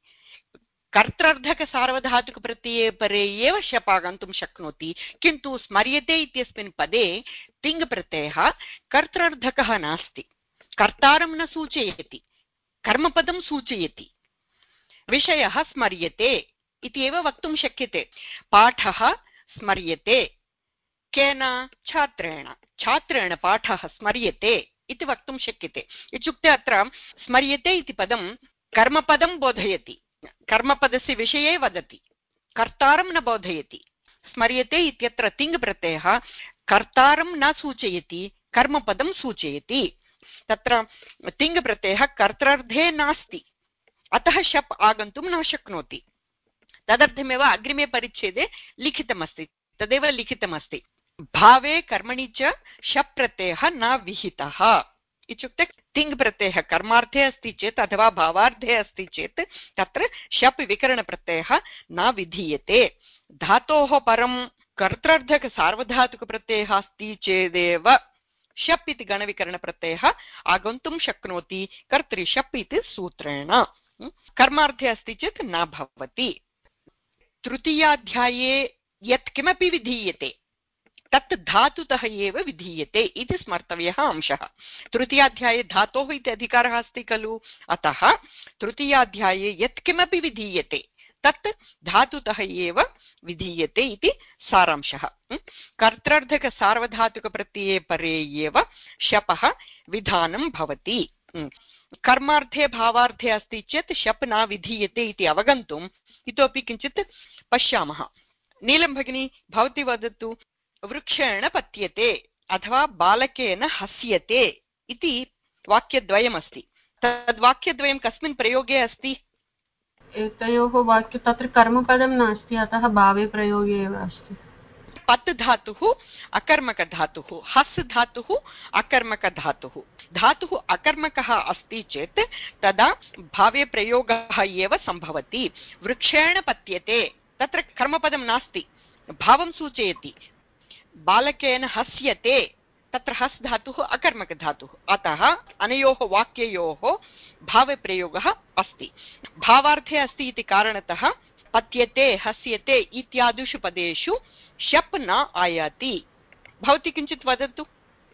कर्त्रार्थकसार्वधातुकप्रत्यये परे एव शप् आगन्तुं शक्नोति, किन्तु स्मर्यते इत्यस्मिन् पदे तिङ् प्रत्ययः कर्त्रार्थकः नास्ति, कर्तारं न सूचयति, कर्मपदं सूचयति। विषयः स्मर्यते इति एव वक्तुं शक्यते। पाठः स्मर्यते केन? छात्रेण, छात्रेण पाठः स्मर्यते इति वक्तुं शक्यते। इत्युक्ते अत्र स्मर्यते इति पदं कर्मपदं बोधयति, कर्मपदस्य विषये वदति, कर्तारं न बोधयति। स्मर्यते इत्यत्र तिङ् प्रत्ययः कर्तारं न सूचयति, कर्मपदं सूचयति। तत्र तिङ् प्रत्ययः कर्त्रार्थे नास्ति, अतः शप् आगन्तुं न शक्नोति। तदर्थमेव अग्रिमे परिच्छेदे लिखितमस्ति, तदेव लिखितमस्ति, भावे कर्मणि च शप् प्रत्ययः न विहितः। इत्युक्ते तिङ् प्रत्ययः कर्मार्थे अस्ति चेत् अथवा भावार्थे अस्ति चेत् तत्र शप् विकरणप्रत्ययः न विधीयते। धातोः परं कर्त्रार्थक सार्वधातुकप्रत्ययः अस्ति चेदेव शप् इति गणविकरणप्रत्ययः आगन्तुं शक्नोति कर्तरि शप् इति सूत्रेण। कर्मार्थे अस्ति चेत् न भवति। तृतीयाध्याये यत् किमपि विधीयते तत् धातुतः एव विधीयते इति स्मर्तव्यः अंशः। तृतीयाध्याये धातोः इति अधिकारः अस्ति खलु, अतः तृतीयाध्याये यत् किमपि विधीयते तत् धातुतः एव विधीयते इति सारांशः। कर्त्रार्थक सार्वधातुकप्रत्यये परे एव शपः विधानं भवति। कर्मार्थे भावार्थे अस्ति चेत् शप् न विधीयते इति अवगन्तुम् इतोपि किञ्चित् पश्यामः। नीलं भगिनी भवती वदतु, वृक्षेण पत्यते अथवा बालकेन हस्यते इति वाक्यद्वयमस्ति। तद्वाक्यद्वयं कस्मिन् प्रयोगे अस्ति? एतयोः वाक्ये तत्र कर्मपदं नास्ति, अतः भावे प्रयोगे एव अस्ति। पत् धातुः अकर्मकधातुः, हस् धातुः अकर्मकधातुः। धातुः अकर्मकः अस्ति चेत् तदा भावे प्रयोगः एव सम्भवति। वृक्षेण पत्यते, तत्र कर्मपदं नास्ति, भावं सूचयति। बालकेन हस्यते, तत्र हस् धातुः अकर्मकधातुः, अतः अनयोः वाक्ययोः भावप्रयोगः अस्ति। भावार्थे अस्ति इति कारणतः पत्यते हस्यते इत्यादिषु पदेषु शप् न आयाति। भवती किञ्चित् वदतु।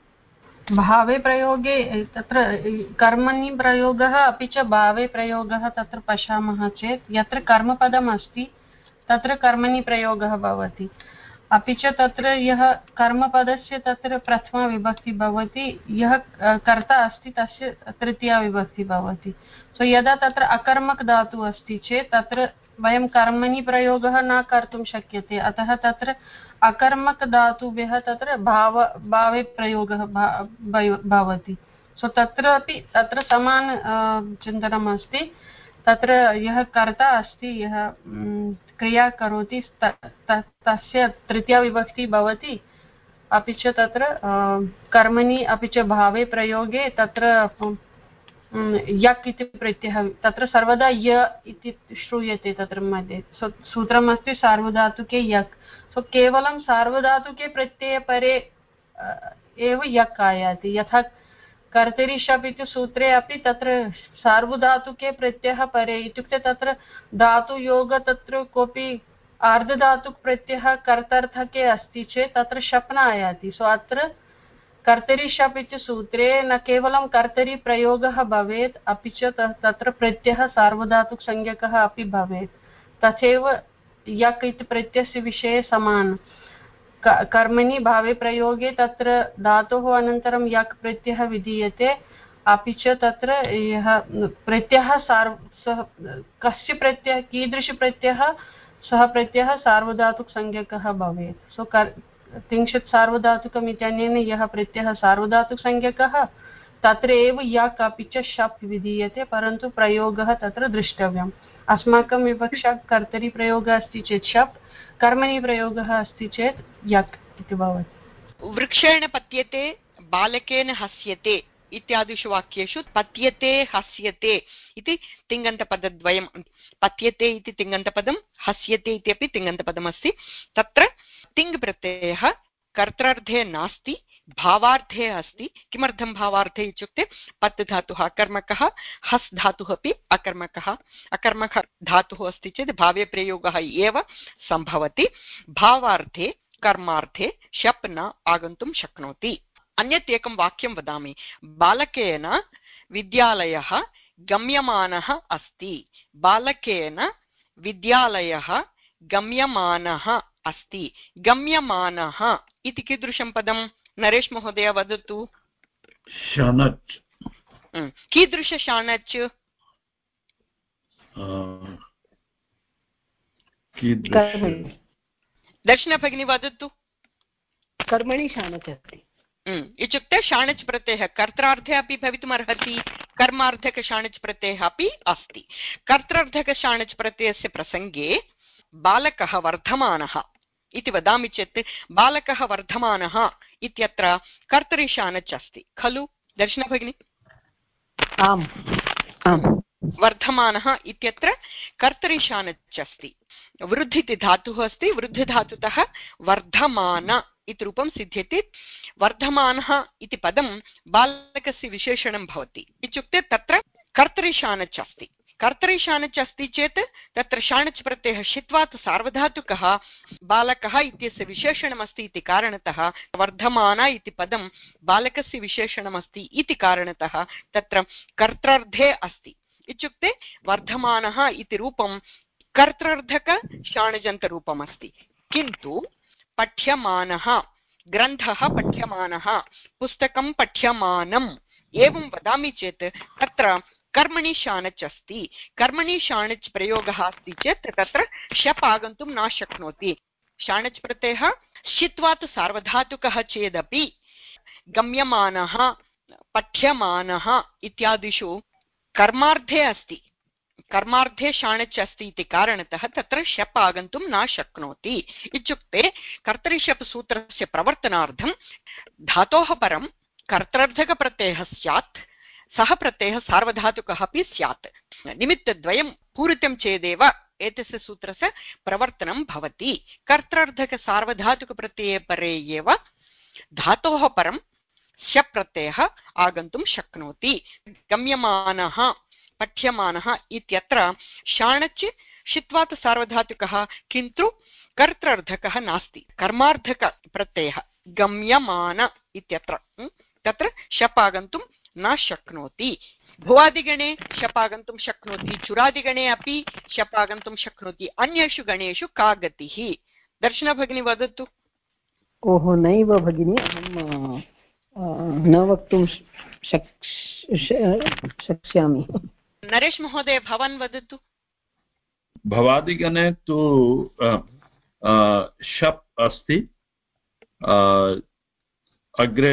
भावे प्रयोगे तत्र कर्मणि प्रयोगः अपि च भावे प्रयोगः तत्र पश्यामः चेत् यत्र कर्मपदम् अस्ति तत्र कर्मणि प्रयोगः भवति, अपि च तत्र यः कर्मपदस्य तत्र प्रथमा विभक्ति भवति, यः कर्ता अस्ति तस्य तृतीया विभक्ति भवति। सो यदा तत्र अकर्मक धातु अस्ति चेत् तत्र वयं कर्मणि प्रयोगः न कर्तुं शक्यते, अतः तत्र अकर्मक धातुभ्यः तत्र भावे प्रयोगः भवति। सो तत्रापि तत्र समान चिन्तनम् अस्ति, तत्र यः कर्ता अस्ति, यः क्रिया करोति तस्य तृतीया विभक्ति भवति, अपि च तत्र कर्मणि अपि च भावे प्रयोगे तत्र यक् इति प्रत्ययः तत्र सर्वदा य इति श्रूयते तत्र मध्ये। सूत्रमस्ति सार्वधातुके यक्। सो केवलं सार्वधातुके प्रत्यये परे एव यक् आयाति, यथा कर्तरि शप् इति सूत्रे अपि तत्र सार्वधातुके प्रत्ययः परे, इत्युक्ते तत्र धातुयोग तत्र कोऽपि आर्धधातुक प्रत्ययः कर्तर्थके अस्ति चेत् तत्र शप् न आयाति। सो अत्र कर्तरि शप् इति सूत्रे न केवलं कर्तरि प्रयोगः भवेत्, अपि च तत्र प्रत्ययः सार्वधातुकसंज्ञकः अपि भवेत्। तथैव यक् इति प्रत्ययस्य विषये समान कर्मणि भावे प्रयोगे तत्र धातोः अनन्तरं यक् प्रत्ययः विधीयते, अपि च तत्र यः प्रत्ययः कस्य प्रत्ययः कीदृश प्रत्ययः सः प्रत्ययः सार्वधातुकसंज्ञकः भवेत्। सो तिंशत् सार्वधातुकम् इत्यनेन यः प्रत्ययः सार्वधातुकसंज्ञकः तत्र एव यक् अपि च शप् विधीयते, परन्तु प्रयोगः तत्र द्रष्टव्यम्। अस्माकं विवक्षा कर्तरि प्रयोगः अस्ति चेत् शप्, कर्मणि प्रयोगः अस्ति चेत् यक् इति भवति। वृक्षेण पत्यते बालकेन हस्यते इत्यादिषु वाक्येषु पत्यते हस्यते इति तिङन्तपदद्वयं, पत्यते इति तिङन्तपदं, हस्यते इत्यपि तिङन्तपदमस्ति। तत्र तिङ् प्रत्ययः कर्त्रार्थे नास्ति, भावार्थे अस्ति। किमर्थं भावार्थे इत्युक्ते पत् धातुः अकर्मकः, हस् धातुः अपि अकर्मकः। अकर्मकः धातुः अस्ति चेत् भावे प्रयोगः एव सम्भवति। भावार्थे कर्मार्थे शप् न आगन्तुं शक्नोति। अन्यत् एकं वाक्यं वदामि। बालकेन विद्यालयः गम्यमानः अस्ति। बालकेन विद्यालयः गम्यमानः अस्ति। गम्यमानः इति कीदृशं पदं? नरेश महोदय वदतु। शनच्। कीदृश शाणच्? दर्शना भगिनी वदतु। कर्मणि शाणच् अस्ति इत्युक्ते शाणच् प्रत्ययः कर्त्रार्थे अपि भवितुमर्हति, कर्मार्थकशाणच् प्रत्ययः अपि अस्ति। कर्त्रार्थकशाणच् प्रत्ययस्य प्रसङ्गे बालकः वर्धमानः इति वदामि चेत् बालकः वर्धमानः इत्यत्र कर्तरि शाणच् अस्ति खलु दर्शना भगिनी? आम् आम्। वर्धमानः इत्यत्र कर्तरि शाणच् अस्ति। वृद्धिति धातुः अस्ति, वृद्धिधातुतः वर्धमान इति रूपं सिद्ध्यति। वर्धमानः इति पदं बालकस्य विशेषणं भवति, इत्युक्ते तत्र कर्तरि शाणच् अस्ति। कर्तरि शाणच् अस्ति चेत् तत्र शाणच् प्रत्ययः षित्वात् सार्वधातुकः बालकः इत्यस्य विशेषणमस्ति इति कारणतः वर्धमान इति पदं बालकस्य विशेषणमस्ति इति कारणतः तत्र कर्त्रार्धे अस्ति। इत्युक्ते वर्धमानः इति रूपं कर्त्रार्धक शाणजन्तरूपम् अस्ति। किन्तु पठ्यमानः, ग्रन्थः पठ्यमानः, पुस्तकं पठ्यमानम् एवं वदामि चेत् तत्र कर्मणि शाणच् अस्ति। कर्मणि शाणच् प्रयोगः अस्ति चेत् तत्र शप् आगन्तुं न शक्नोति। शाणच् प्रत्ययः षित्वात् सार्वधातुकः चेदपि गम्यमानः, पठ्यमानः इत्यादिषु कर्मार्थे अस्ति। कर्मार्थे शाणच् अस्ति इति कारणतः तत्र शप् आगन्तुं न शक्नोति। इत्युक्ते कर्तरि शप् सूत्रस्य प्रवर्तनार्थं धातोः परं कर्त्रार्थकप्रत्ययः स्यात्, सः प्रत्ययः सार्वधातुकः अपि स्यात्। निमित्तद्वयं पूरितं चेदेव एतस्य सूत्रस्य प्रवर्तनं भवति। कर्त्रार्थकसार्वधातुकप्रत्यये परे एव धातोः परं शप् प्रत्ययः आगन्तुं शक्नोति। गम्यमानः, पठ्यमानः इत्यत्र शाणच् षित्वात् सार्वधातुकः, किन्तु कर्त्रार्थकः नास्ति। कर्मार्थक प्रत्ययः गम्यमान इत्यत्र तत्र शप् आगन्तुं न शक्नोति। भुवादिगणे शप् आगन्तुं शक्नोति, चुरादिगणे अपि शप् आगन्तुं शक्नोति। अन्येषु गणेषु का गतिः? दर्शना भगिनी वदतु। ओहो नैव भगिनी, अहं न वक्तुं शक्ष्यामि। नरेश महोदय भवान् वदतु। भवादिगणे तु शप् अस्ति, अग्रे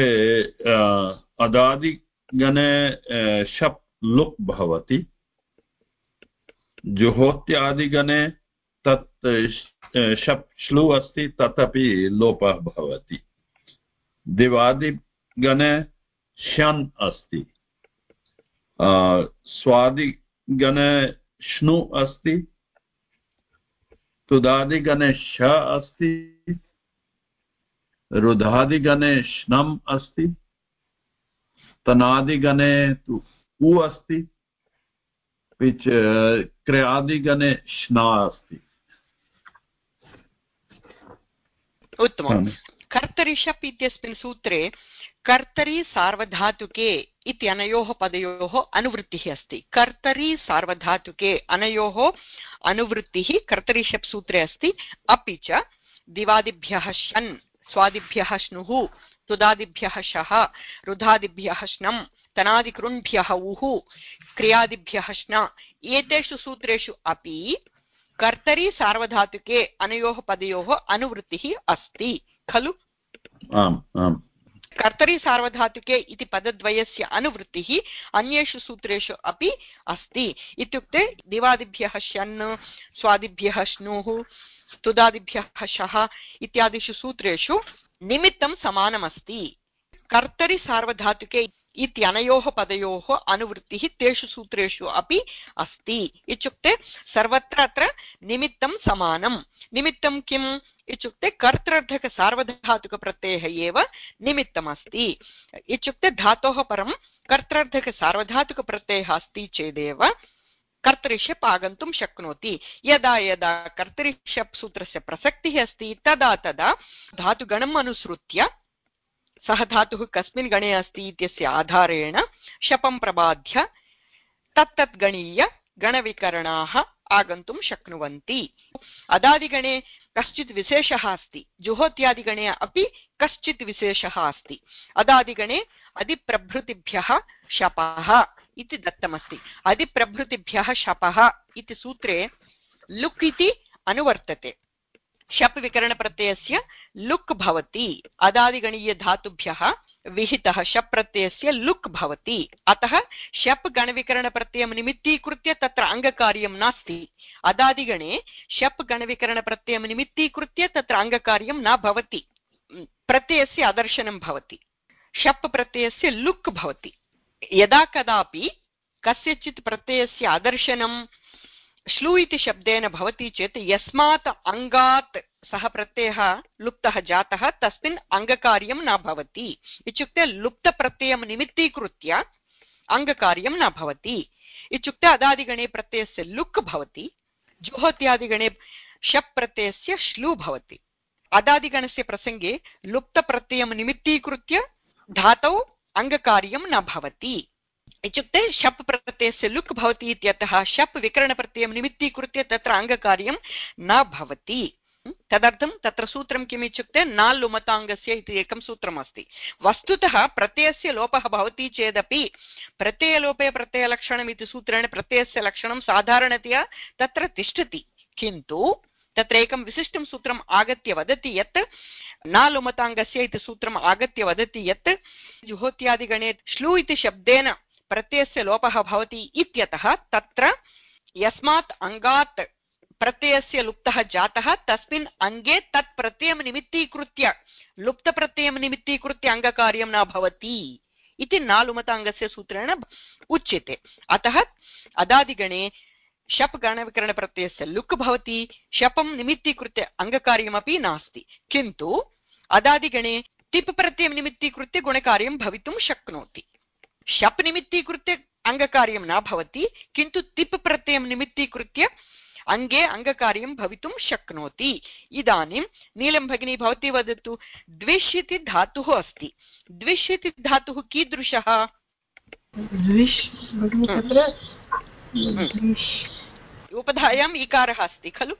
अदादिगणे शप् लुक् भवति, जुहोत्यादिगणे तत् शप् श्लू अस्ति, तदपि लोपः भवति। दिवादिगणे श्यन् अस्ति, स्वादिगणे श्नु अस्ति, तुदादिगणे श अस्ति, रुधादिगणे श्नम् अस्ति, तनादिगणे तु उ अस्ति, क्रियादिगणे श्ना अस्ति। उत्तमम्। कर्तरि शप् इत्यस्मिन् सूत्रे कर्तरि सार्वधातुके इति अनयोः पदयोः अनुवृत्तिः अस्ति। कर्तरि सार्वधातुके अनयोः अनुवृत्तिः कर्तरि शप् सूत्रे अस्ति। अपि च दिवादिभ्यः शन्, स्वादिभ्यः श्नुः, तुदादिभ्यः शः, रुधादिभ्यः श्नम्, तनादिकृण्भ्यः उः, क्रियादिभ्यः श्न, एतेषु सूत्रेषु अपि कर्तरि सार्वधातुके अनयोः पदयोः अनुवृत्तिः अस्ति खलु? आम् आम्। कर्तरि सार्वधातुके इति पदद्वयस्य अनुवृत्तिः अन्येषु सूत्रेषु अपि अस्ति। इत्युक्ते दिवादिभ्यः शन्, स्वादिभ्यः श्नुः, तुदादिभ्यः शः इत्यादिषु सूत्रेषु निमित्तं समानमस्ति। कर्तरि सार्वधातुके इति अनयोः पदयोः अनुवृत्तिः तेषु सूत्रेषु अपि अस्ति। इत्युक्ते सर्वत्र अत्र निमित्तं समानं। निमित्तं किम् इत्युक्ते कर्तृर्थक सार्वधातुक प्रत्ययः एव निमित्तमस्ति। इत्युक्ते धातोः परं कर्तृर्थक सार्वधातुक प्रत्ययः अस्ति चेदेव कर्तरि शप् आगन्तुं शक्नोति। यदा यदा कर्तरि शप् सूत्रस्य प्रसक्तिः अस्ति तदा तदा धातुगणम् अनुसृत्य सः धातुः कस्मिन् गणे अस्ति इत्यस्य आधारेण शपं प्रबाध्य तत्तत् गणीय गणविकरणाः आगन्तुं शक्नुवन्ति। अदादिगणे कश्चित् विशेषः अस्ति, जुहोत्यादिगणे अपि कश्चित् विशेषः अस्ति। अदादिगणे अधिप्रभृतिभ्यः शपः इति दत्तमस्ति। अधिप्रभृतिभ्यः शपः इति सूत्रे लुक् इति अनुवर्तते। शप् विकरणप्रत्ययस्य लुक् भवति। अदादिगणीय धातुभ्यः विहितः शप् प्रत्ययस्य लुक् भवति। अतः शप् गणविकरणप्रत्ययं निमित्तीकृत्य तत्र अङ्गकार्यं नास्ति। अदादिगणे शप् गणविकरणप्रत्ययं निमित्तीकृत्य तत्र अङ्गकार्यं न भवति, प्रत्ययस्य अदर्शनं भवति। शप् प्रत्ययस्य लुक् भवति। यदा कदापि कस्यचित् प्रत्ययस्य अदर्शनं श्लू इति शब्देन भवति चेत् यस्मात् अङ्गात् सः प्रत्ययः लुप्तः जातः तस्मिन् अङ्गकार्यं न भवति। इत्युक्ते लुप्तप्रत्ययं निमित्तीकृत्य अङ्गकार्यं न भवति। इत्युक्ते अदादिगणे प्रत्ययस्य लुक् भवति, जुहोत्यादिगणे शप् प्रत्ययस्य श्लू भवति। अदादिगणस्य प्रसङ्गे लुप्तप्रत्ययं निमित्तीकृत्य धातौ अङ्गकार्यं न भवति। इत्युक्ते शप् प्रत्ययस्य लुक् भवति इत्यतः शप् विकरणप्रत्ययं निमित्तीकृत्य तत्र अङ्गकार्यं न भवति। तदर्थं तत्र सूत्रं किम् इत्युक्ते न लुमताङ्गस्य इति एकं सूत्रम् अस्ति। वस्तुतः प्रत्ययस्य लोपः भवति चेदपि प्रत्ययलोपे प्रत्ययलक्षणम् इति सूत्रेण प्रत्ययस्य लक्षणं साधारणतया तत्र तिष्ठति, किन्तु तत्र एकं विशिष्टं सूत्रम् आगत्य वदति यत् न लुमताङ्गस्य इति सूत्रम् आगत्य वदति यत् जुहोत्यादिगणे श्लू इति शब्देन प्रत्ययस्य लोपः भवति इत्यतः तत्र यस्मात् अङ्गात् प्रत्ययस्य लुप्तः जातः तस्मिन् अङ्गे तत् प्रत्ययं निमित्तीकृत्य लुप्तप्रत्ययं निमित्तीकृत्य अङ्गकार्यं न भवति इति न लुमताङ्गस्य सूत्रेण उच्यते। अतः अदादिगणे शप् गणविकरणप्रत्ययस्य लुक् भवति, शपं निमित्तीकृत्य अङ्गकार्यमपि नास्ति, किन्तु अदादिगणे तिप् प्रत्ययं निमित्तीकृत्य गुणकार्यं भवितुं शक्नोति। शप् निमित्तीकृत्य अङ्गकार्यं न भवति, किन्तु तिप् प्रत्ययं निमित्तीकृत्य अङ्गे अङ्गकार्यं भवितुं शक्नोति। इदानीं नीलं भगिनी भवती वदतु, द्विष् इति धातुः अस्ति, द्विष् इति धातुः कीदृशः? उपधायाम् इकारः अस्ति खलु,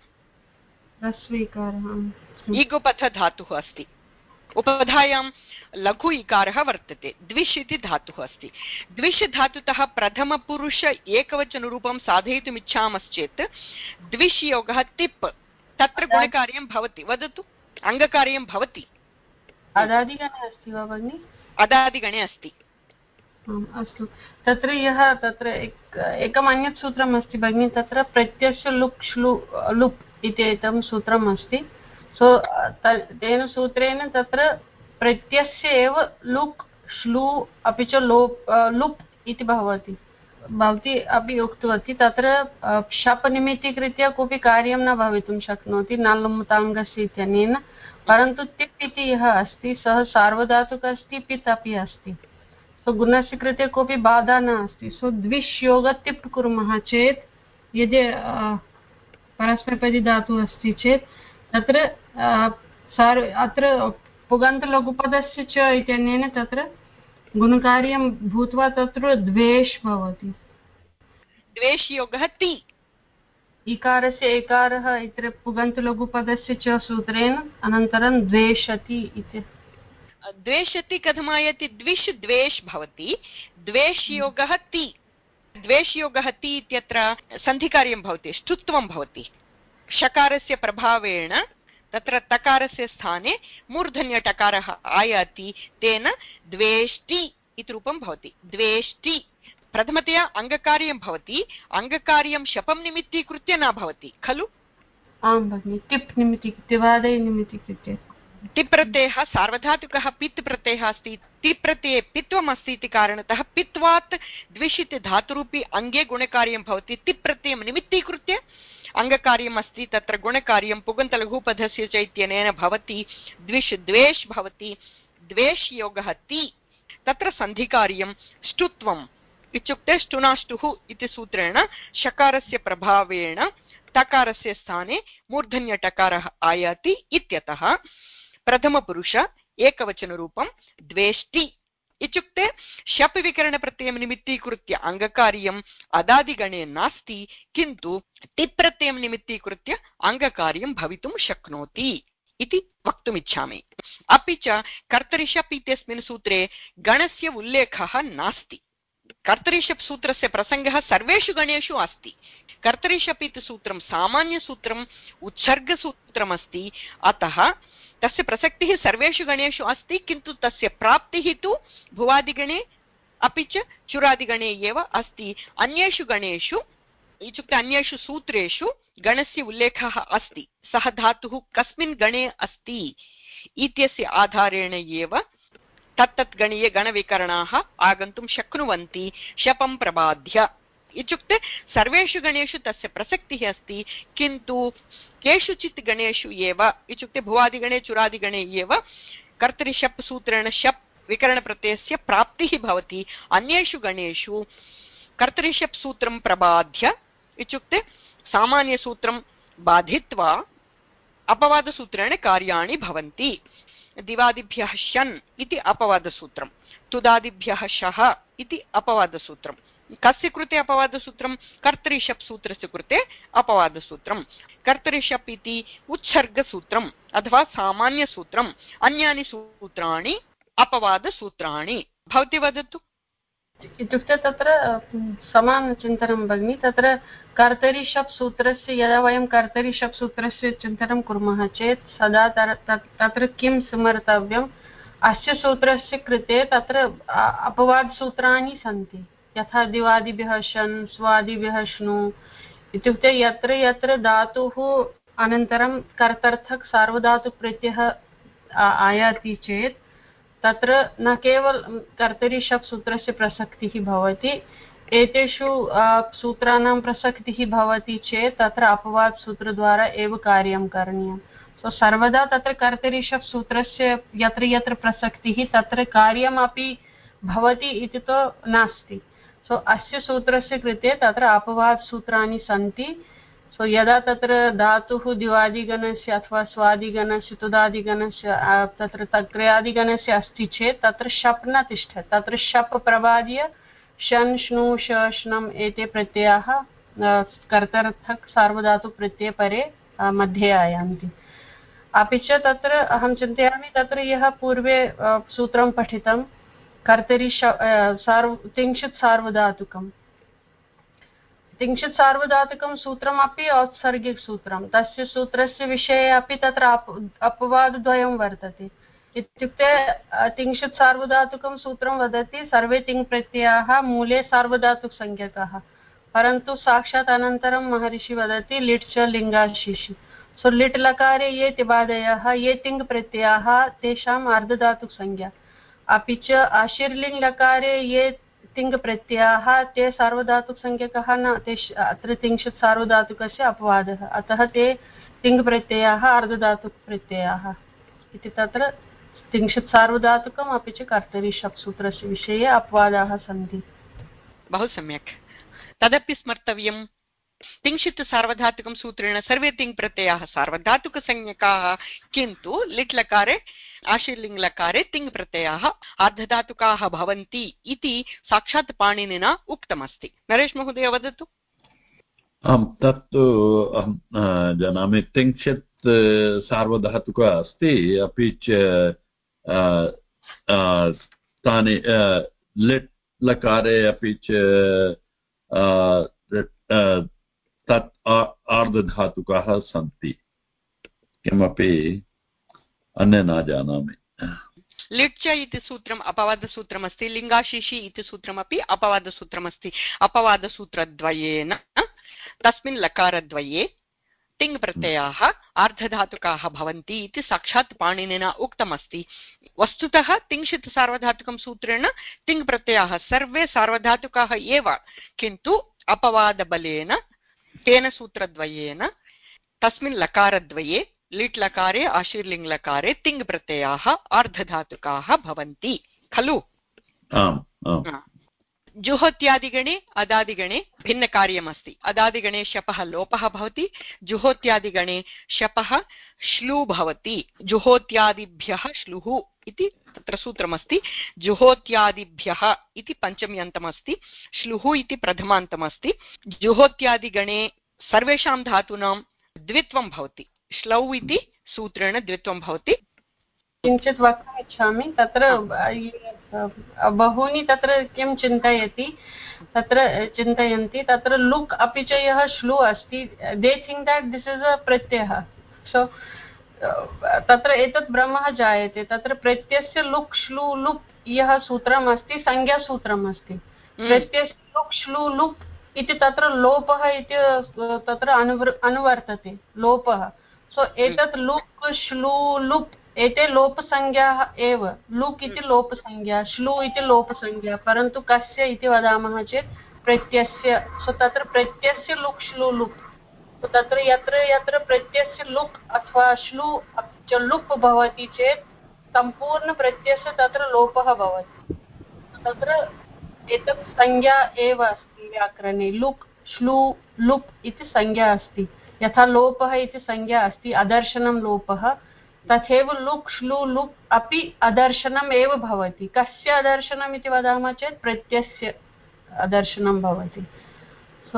ईगुपथधातुः अस्ति, उपधायां लघु इकारः वर्तते, द्विष् इति धातुः अस्ति। द्विष् धातुतः प्रथमपुरुष एकवचनरूपं साधयितुम् इच्छामश्चेत् द्विष् योगः तिप्, तत्र गुणकार्यं भवति। वदतु, अङ्गकार्यं भवति। अदादिगणे अस्ति वा भगिनि? अदादिगणे अस्ति। अस्तु, तत्र यः तत्र एकम् अन्यत् सूत्रम् अस्ति भगिनि, तत्र प्रत्ययस्य लुक् श्लु लुप् इति एकं सूत्रम् अस्ति। सो तेन सूत्रेण तत्र प्रत्ययस्य एव लुक् श्लु अपि च लुप् इति भवति। भवती अपि उक्तवती तत्र शप् निमित्तीकृत्य कोऽपि कार्यं न भवितुं शक्नोति नालुमताङ्गस्य इत्यनेन, परन्तु तिप् इति यः अस्ति सः सार्वधातुकः अस्ति, पित् अपि अस्ति। सो गुणस्य कृते कोऽपि बाधा न अस्ति। सो द्विष् योग तिप् कुर्मः चेत्, यदि परस्मैपदी धातुः अस्ति चेत् तत्र अत्र पुगन्तलघुपदस्य च इत्यनेन तत्र गुणकार्यं भूत्वा तत्र द्वेष् भवति। द्वेष् योगः ति, इकारस्य एकारः इति पुगन्तलघुपदस्य च सूत्रेण अनन्तरं द्वेषति इति। द्वेषति कथमायति? द्विष् द्वेष् भवति, द्वेष् योगः ति, द्वेष् योगः ति इत्यत्र सन्धिकार्यं भवति, ष्टुत्वं भवति। षकारस्य प्रभावेण तत्र तकारस्य स्थाने मूर्धन्यटकारः आयाति, तेन द्वेष्टि इति रूपं भवति। द्वेष्टि प्रथमतया अङ्गकार्यं भवति, अङ्गकार्यं शपं निमित्तीकृत्य न भवति खलु? आं भगिनि, टिप् निमित्तीकृत्य, वादे निमित्तीकृत्य। टिप् प्रत्ययः सार्वधातुकः पित् प्रत्ययः अस्ति, टिप् प्रत्यये पित्वम् अस्ति इति कारणतः पित्वात् द्विष् इति धातुरूपी अङ्गे गुणकार्यं भवति। टिप् प्रत्ययं निमित्तीकृत्य अङ्गकार्यम् अस्ति, तत्र गुणकार्यं पुगन्तलघुपदस्य च इत्यनेन भवति, द्विष् द्वेष् भवति, द्वेष् योगः ति, तत्र सन्धिकार्यं ष्टुत्वम् इत्युक्ते ष्टुनाष्टुः इति सूत्रेण षकारस्य प्रभावेण तकारस्य स्थाने मूर्धन्यटकारः आयाति इत्यतः प्रथमपुरुष एकवचनरूपं द्वेष्टि इत्युक्ते शप् विकरणप्रत्ययं निमित्तीकृत्य अङ्गकार्यम् अदादिगणे नास्ति, किन्तु टिप् प्रत्ययं निमित्तीकृत्य अङ्गकार्यं भवितुं शक्नोति इति वक्तुमिच्छामि। अपि च कर्तरि शप् इत्यस्मिन् सूत्रे गणस्य उल्लेखः नास्ति। कर्तरि शप् सूत्रस्य प्रसङ्गः सर्वेषु गणेषु अस्ति। कर्तरि शप् इति सूत्रं सामान्यसूत्रम्, उत्सर्गसूत्रमस्ति, अतः तस्य प्रसक्तिः सर्वेषु गणेषु अस्ति, किन्तु तस्य प्राप्तिः तु भुवादिगणे अपि च चुरादिगणे एव अस्ति। अन्येषु गणेषु इत्युक्ते अन्येषु सूत्रेषु गणस्य उल्लेखः अस्ति, सः धातुः कस्मिन् गणे अस्ति इत्यस्य आधारेण एव तत्तत् गणीय गणविकरणाः आगन्तुं शक्नुवन्ति शपं प्रबाध्य। इत्युक्ते सर्वेषु गणेषु तस्य प्रसक्तिः अस्ति, किन्तु केषुचित् गणेषु एव इत्युक्ते भुवादिगणे चुरादिगणे एव कर्तरि शप् सूत्रेण शप् विकरणप्रत्ययस्य प्राप्तिः भवति। अन्येषु गणेषु कर्तरि शप् सूत्रं प्रबाध्य इत्युक्ते सामान्यसूत्रं बाधित्वा अपवादसूत्रेण कार्याणि भवन्ति। दिवादिभ्यः शन् इति अपवादसूत्रं, तुदादिभ्यः शः इति अपवादसूत्रं। कस्य कृते अपवादसूत्रं? कर्तरि शप् सूत्रस्य कृते अपवादसूत्रं। कर्तरि शप् इति उत्सर्गसूत्रम् अथवा सामान्यसूत्रम्, अन्यानि सूत्राणि अपवादसूत्राणि। भवती वदतु। इत्युक्ते तत्र समानचिन्तनं भगिनि। तत्र कर्तरि शप् सूत्रस्य यदा वयं कर्तरि शप् सूत्रस्य चिन्तनं कुर्मः चेत् सदा तत्र किं स्मर्तव्यम्? अस्य सूत्रस्य कृते तत्र अपवादसूत्राणि सन्ति, यथा दिवादिभ्यः शन्, स्वादिभ्यः श्नु। इत्युक्ते यत्र यत्र धातुः अनन्तरं कर्तर्थक सार्वधातुकप्रत्ययः आयाति चेत् तत्र न केवल कर्तरि शप् सूत्रस्य प्रसक्तिः भवति, एतेषु सूत्राणां प्रसक्तिः भवति चेत् तत्र अपवादसूत्रद्वारा एव कार्यं करणीयं। सो सर्वदा तत्र कर्तरि शप् सूत्रस्य यत्र यत्र प्रसक्तिः तत्र कार्यमपि भवति इति तु नास्ति। सो अस्य सूत्रस्य कृते तत्र अपवादसूत्राणि सन्ति। सो यदा तत्र धातुः द्विवादिगणस्य अथवा स्वादिगणस्य तुदादिगणस्य तत्र तक्रियादिगणस्य अस्ति चेत् तत्र शप् न तिष्ठति, तत्र शप् प्रबाद्य शन श्नु शनम् एते प्रत्ययाः कर्तर्थक सार्वधातुकप्रत्यये परे मध्ये आयान्ति। अपि च तत्र अहं चिन्तयामि तत्र यः पूर्वे सूत्रं पठितं कर्तरि तिंशित् सार्वधातुकं, तिंशित् सार्वधातुकं सूत्रमपि औत्सर्गिकसूत्रं, तस्य सूत्रस्य विषये अपि तत्र अपवादद्वयं वर्तते। इत्युक्ते तिंशित् सार्वधातुकं सूत्रं वदति सर्वे तिङ्प्रत्ययाः मूले सार्वधातुकसंज्ञकाः, परन्तु साक्षात् अनन्तरं महर्षि वदति लिट् च लिङ्गाशिषि। सो लिट् लकारे ये तिबादयः ये तिङ्प्रत्ययाः तेषाम् अर्धधातुकसंज्ञा, अपि च आशीर्लिङ् लकारे ये तिङ्प्रत्ययाः ते सार्वधातुकसंज्ञकः न, अत्र तिंशित् सार्वधातुकस्य अपवादः, अतः ते तिङ्प्रत्ययाः अर्धधातुकप्रत्ययाः इति तत्र तिंशित् सार्वधातुकम् अपि च कर्तरि शप् सूत्रस्य विषये अपवादाः सन्ति। बहु सम्यक्, तदपि स्मर्तव्यम्। तिंशित् सार्वधातुकं सूत्रेण सर्वे तिङ् प्रत्ययाः सार्वधातुकसंज्ञकाः, किन्तु लिट् लकारे आशीर्लिङ् लकारे तिङ् प्रत्ययाः अर्धधातुकाः भवन्ति इति साक्षात् पाणिनिना उक्तमस्ति। नरेश महोदय वदतु। आम्, तत्तु अहं जानामि। तिंशित् सार्वधातुक अस्ति, अपि च तानि लिट् लकारे अपि च तत् आर्धधातुकाः सन्ति, किमपि अन्य न जानामि। लिट् च इति सूत्रम् अपवादसूत्रमस्ति, लिङ्गाशिषि इति सूत्रमपि अपवादसूत्रमस्ति। अपवादसूत्रद्वयेन तस्मिन् लकारद्वये तिङ् प्रत्ययाः अर्धधातुकाः भवन्ति इति साक्षात् पाणिनिना उक्तमस्ति। वस्तुतः तिंशित् सार्वधातुकं सूत्रेण तिङ् प्रत्ययाः सर्वे सार्वधातुकाः एव, किन्तु अपवादबलेन तेन सूत्रद्वयेन तस्मिन् लकारद्वये लिट् लकारे आशीर्लिङ् लकारे तिङ् प्रत्ययाः अर्धधातुकाः भवन्ति खलु? जुहोत्यादिगणे अदादिगणे भिन्नकार्यमस्ति। अदादिगणे शपः लोपः भवति, जुहोत्यादिगणे शपः श्लू भवति। जुहोत्यादिभ्यः श्लुः इति तत्र सूत्रमस्ति। जुहोत्यादिभ्यः इति पञ्चम्यन्तमस्ति, श्लुः इति प्रथमान्तमस्ति। जुहोत्यादिगणे सर्वेषां धातूनां द्वित्वं भवति, श्लौ इति सूत्रेण द्वित्वं भवति। किञ्चित् वक्तुम् इच्छामि, तत्र बहूनि तत्र किं चिन्तयन्ति तत्र लुक् अपि च यः श्लू अस्ति, they think that this is a प्रत्ययः। सो तत्र एतत् भ्रमः जायते, तत्र प्रत्ययस्य लुक् श्लू लुप् यः सूत्रम् अस्ति संज्ञासूत्रम् अस्ति। प्रत्ययस्य लुक् श्लू लुप् इति तत्र लोपः इति तत्र अनुवर्तते, लोपः। सो एतत् लुक् श्लू लुप् एते लोपसंज्ञाः एव। लुक् इति लोपसंज्ञा, श्लू इति लोपसंज्ञा, परन्तु कस्य इति वदामः चेत् प्रत्ययस्य। सो तत्र प्रत्ययस्य लुक् श्लू लुप्, तो तत्र यत्र यत्र प्रत्ययस्य लुक् अथवा श्लू च लुप् भवति चेत् सम्पूर्ण प्रत्ययस्य तत्र लोपः भवति। तत्र एतत् संज्ञा एव अस्ति व्याकरणे, लुक् श्लू लुप् इति संज्ञा अस्ति। यथा लोपः इति संज्ञा अस्ति, अदर्शनं लोपः, तथैव लुक् श्लू लुप् अपि अदर्शनम् एव भवति। कस्य अदर्शनम् इति वदामः चेत् प्रत्ययस्य अदर्शनं भवति। सो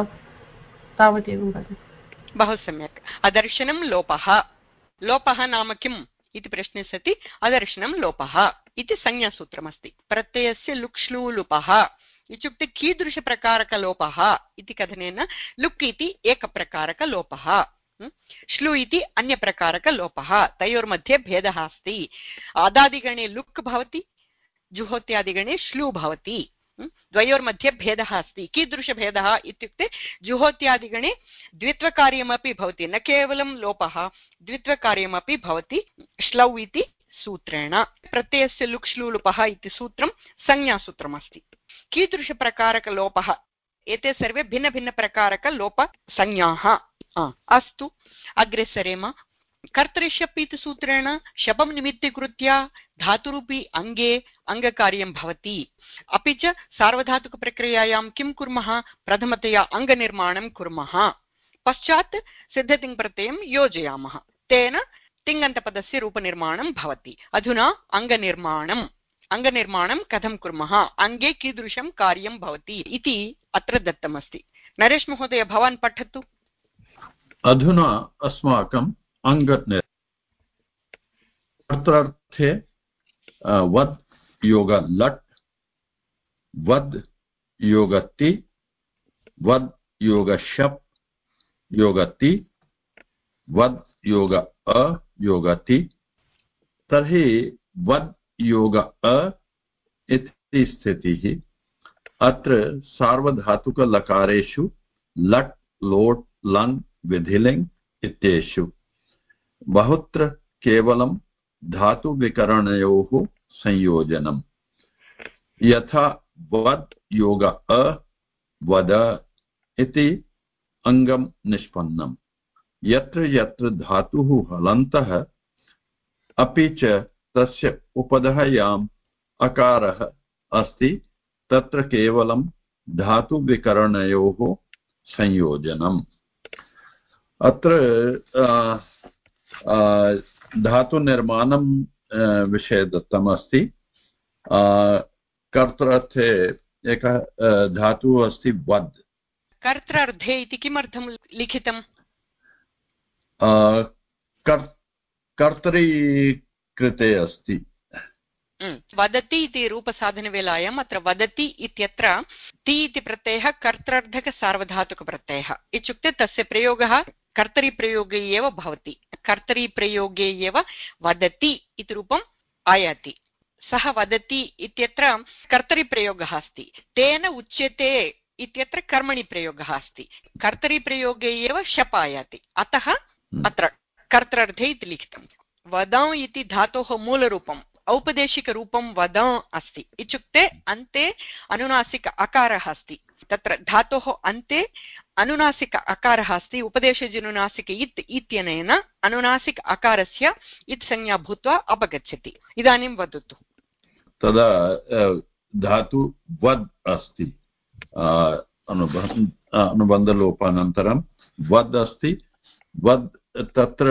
तावदेव वदति। बहु सम्यक्। अदर्शनं लोपः, लोपः नाम किम् इति प्रश्ने सति अदर्शनं लोपः इति संज्ञासूत्रमस्ति। प्रत्ययस्य लुक् श्लू लुपः इत्युक्ते कीदृशप्रकारकलोपः इति कथनेन लुक् इति एकप्रकारकलोपः, श्लू इति अन्यप्रकारकलोपः, तयोर्मध्ये भेदः अस्ति। आदादिगणे लुक् भवति, जुहोत्यादिगणे श्लू भवति, द्वयोर्मध्ये भेदः अस्ति। कीदृशभेदः इत्युक्ते जुहोत्यादिगणे द्वित्वकार्यमपि भवति, न केवलं लोपः, द्वित्वकार्यमपि भवति श्लौ इति सूत्रेण। प्रत्ययस्य लुक् श्लू लुपः इति सूत्रं संज्ञासूत्रमस्ति। कीदृशप्रकारकलोपः, एते सर्वे भिन्नभिन्नप्रकारकलोपसंज्ञाः। अस्तु, अग्रे सरेम। कर्तरिशप् इति सूत्रेण शपं निमित्तीकृत्य धातुरूपी अङ्गे अङ्गकार्यं भवति। अपि च सार्वधातुकप्रक्रियायां किं कुर्मः? प्रथमतया अङ्गनिर्माणं कुर्मः। पश्चात् सिद्धतिङ्प्रत्ययं योजयामः, तेन तिङन्तपदस्य रूपनिर्माणं भवति। अधुना अङ्गनिर्माणं कथं कुर्मः, अङ्गे कीदृशं कार्यं भवति इति अत्र दत्तमस्ति। नरेश महोदय, भवान् पठतु। अधुना अस्माकम् कर्तृर्थे वद् योग लट्, वद् योग ति, वद् योग शप् योग ति, वद् योग अ योग ति। तर्हि वद् योग अ इति स्थितिः अत्र सार्वधातुकलकारेषु लट् लोट् लङ् विधिलिङ् इत्येषु बहुत्र केवलं धातुविकरणयोः संयोजनम्। यथा वद् योग अ वद इति अङ्गं निष्पन्नम्। यत्र यत्र धातुः हलन्तः अपि च तस्य उपधायाम् अकारः अस्ति तत्र केवलं धातुविकरणयोः संयोजनम्। अत्र धातुनिर्माणं विषये दत्तमस्ति। कर्तृर्थे एकः धातुः अस्ति वद्। कर्तृर्थे इति किमर्थं लिखितम्? कर्तरि कृते अस्ति। वदति इति रूपसाधनवेलायाम् अत्र वदति इत्यत्र ति इति प्रत्ययः कर्तृर्धकसार्वधातुकप्रत्ययः इत्युक्ते तस्य प्रयोगः कर्तरिप्रयोगे एव भवति। कर्तरिप्रयोगे एव वदति इति रूपम् आयाति। सः वदति इत्यत्र कर्तरिप्रयोगः अस्ति, तेन उच्यते इत्यत्र कर्मणि प्रयोगः अस्ति। कर्तरिप्रयोगे एव शप् आयाति, अतः अत्र कर्तृर्धे इति लिखितम्। वदं इति धातोः मूलरूपम् औपदेशिकरूपं वदं अस्ति, इत्युक्ते अन्ते अनुनासिक अकारः अस्ति। तत्र धातोः अन्ते अनुनासिक अकारः अस्ति। उपदेशजनुनासिक इत् इत्यनेन अनुनासिक अकारस्य इत् संज्ञा भूत्वा अपगच्छति। इदानीं वदतु। तदा धातु वद् अस्ति, अनुबन्धलोपानन्तरं वद् अस्ति। वद् तत्र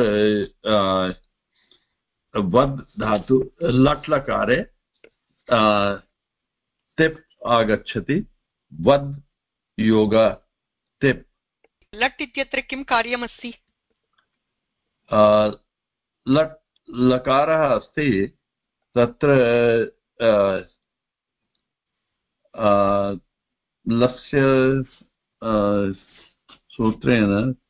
वद् धातु लट् लकारे तिप् आगच्छति। वद् योग तिप्। लट् इत्यत्र किं कार्यमस्ति? लट् लकारः अस्ति, तत्र लस्य सूत्रेण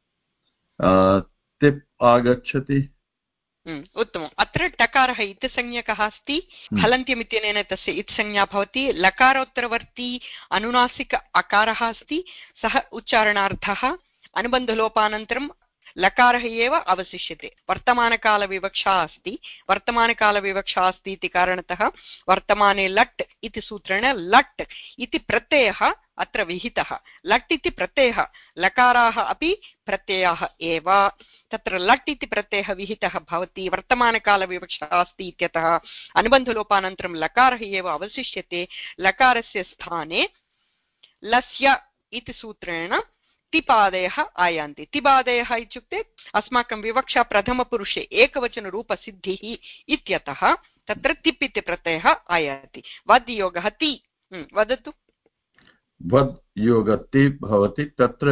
तिप् आगच्छति। उत्तमम्। अत्र टकारः इत्संज्ञकः अस्ति, हलन्त्यमित्यनेन तस्य इत्संज्ञा भवति। लकारोत्तरवर्ती अनुनासिक अकारः अस्ति, सः उच्चारणार्थः अनुबन्धलोपानन्तरं लकारः एव अवशिष्यते। वर्तमानकालविवक्षा अस्ति। वर्तमानकालविवक्षा अस्ति इति कारणतः वर्तमाने लट् इति सूत्रेण लट् इति प्रत्ययः अत्र विहितः। लट् इति प्रत्ययः, लकाराः अपि प्रत्ययाः एव। तत्र लट् इति प्रत्ययः विहितः भवति। वर्तमानकालविवक्षा अस्ति इत्यतः अनुबन्धलोपानन्तरं लकारः एव अवशिष्यते। लकारस्य स्थाने लस्य इति सूत्रेण तिपादयः आयान्ति। तिपादयः इत्युक्ते अस्माकं विवक्षा प्रथमपुरुषे एकवचनरूपसिद्धिः इत्यतः तत्र तिप् इति प्रत्ययः आयाति। वद् योगः ति। वदतु। वद् योगति भवति। तत्र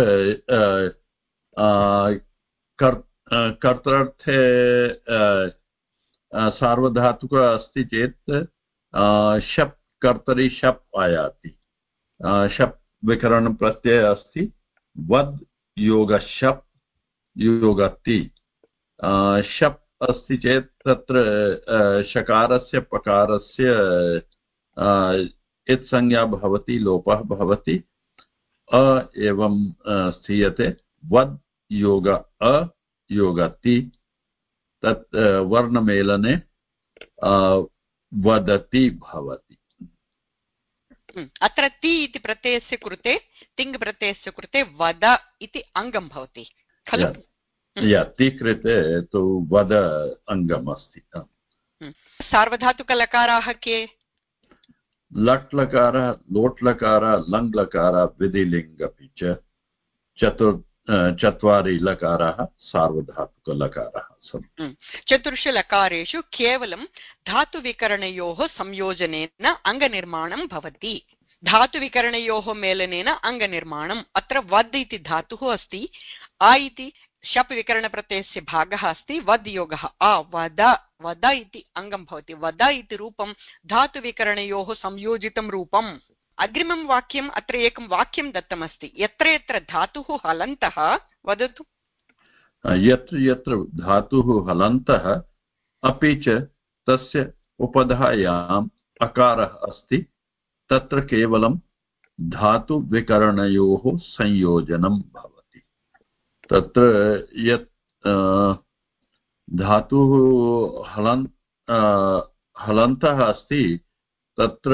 कर्तृर्थे सार्वधातुक अस्ति चेत् शप् कर्तरि शप् आयाति। शप् विकरणप्रत्ययः अस्ति। वद् योग शप् योगति। शप् अस्ति चेत् तत्र शकारस्य पकारस्य इत् संज्ञा भवति, लोपः भवति, अ एवं स्थीयते। वद् योग अ योगति। तत् वर्णमेलने वदति भवति। अत्र ति इति प्रत्ययस्य कृते, तिङ् प्रत्ययस्य कृते वद इति अङ्गं भवति खलु? ति कृते तु वद अङ्गम् अस्ति। सार्वधातुकलकाराः के? लट् लकारः, लोट् लकारः, लङ् लकारः, विधिलिङ् अपि च चत्वारि लकाराः सार्वधातुकलकाराः सन्ति। चतुर्षु केवलं धातुविकरणयोः संयोजनेन अङ्गनिर्माणं भवति। धातुविकरणयोः मेलनेन अङ्गनिर्माणम्। अत्र वद् इति धातुः अस्ति, आ इति शप् विकरणप्रत्ययस्य भागः अस्ति, वद् योगः आ वद वद इति अङ्गं भवति। वद इति रूपं धातुविकरणयोः संयोजितं रूपम्। अग्रिमं वाक्यम्, अत्र एकं वाक्यं दत्तमस्ति, यत्र यत्र धातुः हलन्तः, वदतु। यत्र यत्र धातुः हलन्तः अपि च तस्य उपधायाम् अकारः अस्ति तत्र केवलं धातुविकरणयोः संयोजनं भवति। तत्र यत् धातुः हलन्तः अस्ति तत्र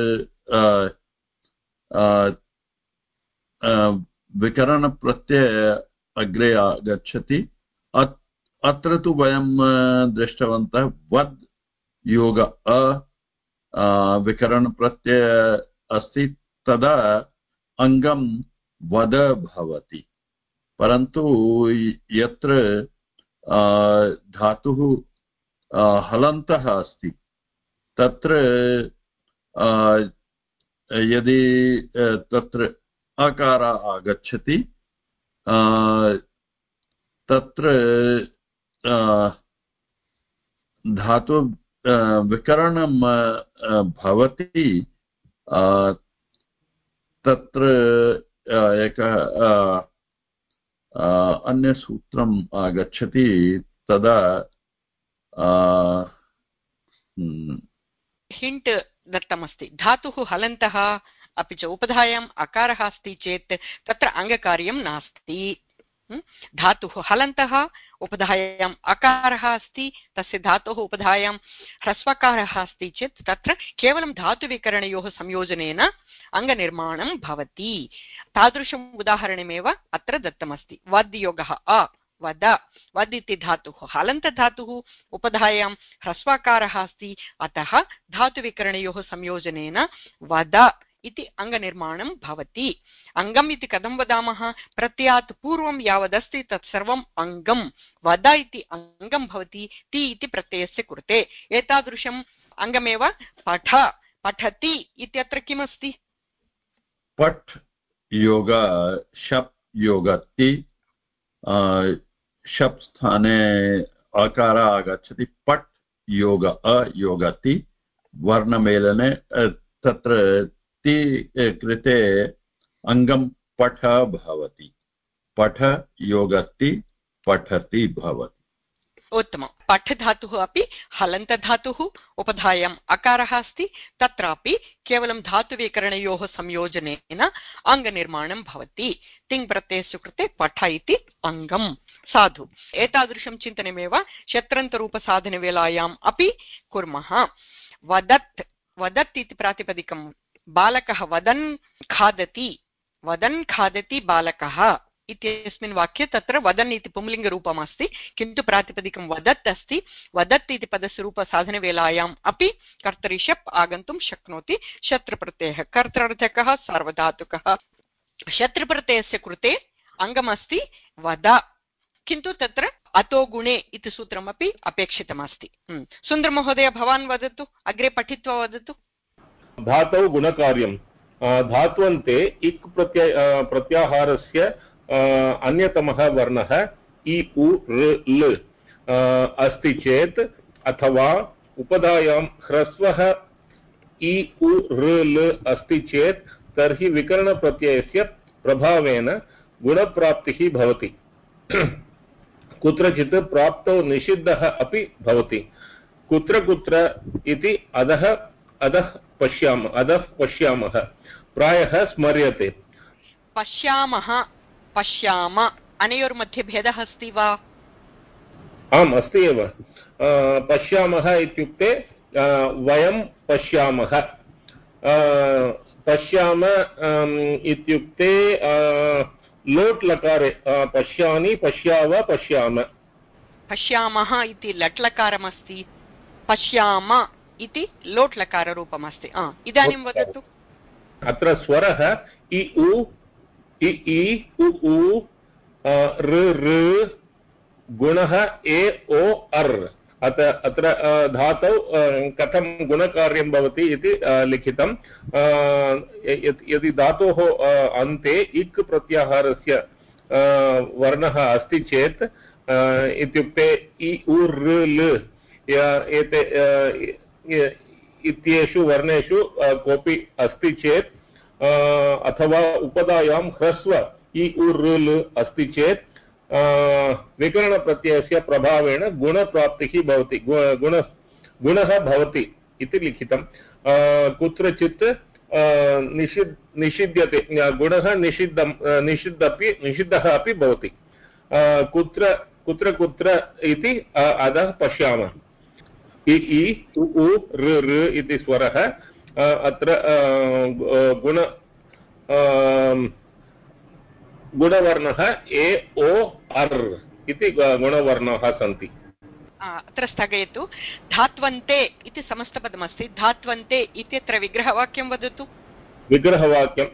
विकरणप्रत्यय अग्रे आगच्छति। अत्र तु वयं दृष्टवन्तः वद् योग विकरणप्रत्यय अस्ति, तदा अङ्गं वद भवति। परन्तु यत्र धातुः हलन्तः अस्ति तत्र यदि तत्र अकार आगच्छति तत्र धातु विकरणं भवति। तत्र एकः अन्यसूत्रम् आगच्छति, तदा हिण्ट् दत्तमस्ति। धातुः हलन्तः अपि च उपधायाम् अकारः अस्ति चेत् तत्र अङ्गकार्यं नास्ति। धातुः हलन्तः उपधायाम् अकारः अस्ति, तस्य धातोः उपधायां ह्रस्वकारः अस्ति चेत् तत्र केवलं धातुविकरणयोः संयोजनेन अङ्गनिर्माणं भवति। तादृशम् उदाहरणमेव अत्र दत्तमस्ति। वद् योगः आ वद, वद् इति धातुः हलन्तधातुः, उपधायां ह्रस्वकारः अस्ति, अतः धातुविकरणयोः संयोजनेन वद इति अङ्गनिर्माणं भवति। अङ्गम् इति कथं वदामः? प्रत्ययात् पूर्वं यावदस्ति तत्सर्वम् अङ्गं। वद इति अङ्गं भवति ति इति प्रत्ययस्य कृते। एतादृशम् अङ्गमेव पठ, पठति इत्यत्र किमस्ति? पठ योग शप् योगति, शप् स्थाने अकार आगच्छति। पठ योग अयोगति, वर्णमेलने तत्र ति कृते अङ्गं पठ भवति। पठ योगति पठति भवति। उत्तमं। पठ धातुः अपि हलन्तधातुः, उपधायाम् अकारः अस्ति, तत्रापि केवलं धातुविकरणयोः संयोजनेन अङ्गनिर्माणं भवति। तिङ् प्रत्ययस्य कृते पठ इति अङ्गं। साधु। एतादृशं चिन्तनमेव शत्रन्तरूपसाधनवेलायाम् अपि कुर्मः। वदत्, वदत् इति प्रातिपदिकं बालकः वदन् खादति, वदन् खादति बालकः इत्यस्मिन् वाक्ये तत्र वदन् इति पुंलिङ्गरूपम् अस्ति, किन्तु प्रातिपदिकं वदत् अस्ति। वदत् इति पदस्य रूपसाधनवेलायाम् अपि कर्तरि शप् आगन्तुं शक्नोति। शत्रुप्रत्ययः कर्तृर्थकः सार्वधातुकः। शत्रुप्रत्ययस्य कृते अङ्गमस्ति वद, किन्तु तत्र अतो गुणे इति सूत्रमपि अपेक्षितमस्ति। सुन्दरमहोदय, भवान् वदतु, अग्रे पठित्वा वदतु। धातौ गुणकार्यं। धात्वन्ते इक् प्रत्याहारस्य अन्यतमः वर्णः इ उ ऋ ल अस्ति चेत्, अथवा उपधायां ह्रस्वः इ उ ऋ ल अस्ति चेत् तर्हि विकरणप्रत्ययस्य प्रभावेन गुणप्राप्तिः भवति। कुत्रचित् प्राप्तौ निषिद्धः अपि भवति। कुत्र कुत्र इति अधः पश्यामः, प्रायः स्मर्यते। पश्यामः, पश्याम, अनयोर्मध्ये भेदः अस्ति वा? आम्, अस्ति एव। पश्यामः इत्युक्ते वयं पश्यामः। पश्याम इत्युक्ते लोट् लकारे पश्यामि, पश्याव, पश्याम। पश्यामः इति लट् लकारमस्ति, पश्याम इति लोट् लकाररूपमस्ति। इदानीं वदतु। अत्र स्वरः इ उ इ उ उ ऋ ऋ गुणः ए ओ अर् अत्र धातौ कथं गुणकार्यं भवति इति लिखितं यदि धातोः अन्ते इक् प्रत्याहारस्य वर्णः अस्ति चेत् इत्युक्ते इ उ ऋ लृ एते इत्येषु वर्णेषु कोऽपि अस्ति चेत् अथवा उपधायां ह्रस्व इ उ ऋ लृ अस्ति चेत् विकरणप्रत्ययस्य प्रभावेण गुणप्राप्तिः भवति गुणः भवति इति लिखितं कुत्रचित् निषिध्यते गुणः निषिद्धः अपि भवति कुत्र कुत्र कुत्र इति अधः पश्यामः इ उ ऋ ऋ इति स्वरः अत्र गुणवर्णः ए ओ अर् इति गुणवर्णाः सन्ति अत्र स्थगयतु धात्वन्ते इति समस्तपदमस्ति धात्वन्ते इत्यत्र विग्रहवाक्यं वदतु विग्रहवाक्यं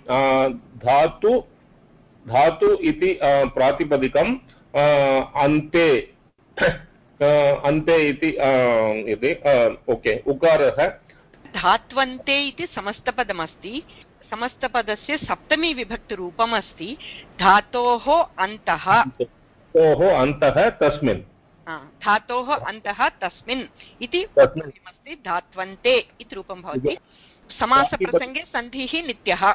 धातु इति प्रातिपदिकं अन्ते अन्ते इति ओके उकारः धात्वन्ते इति समस्तपदमस्ति समस्तपदस्य सप्तमी विभक्तिरूपम् अस्ति धातोः अन्तः तस्मिन् धातोः अन्तः तस्मिन् इति अस्ति धात्वन्ते इति रूपं भवति समासप्रसङ्गे सन्धिः नित्यः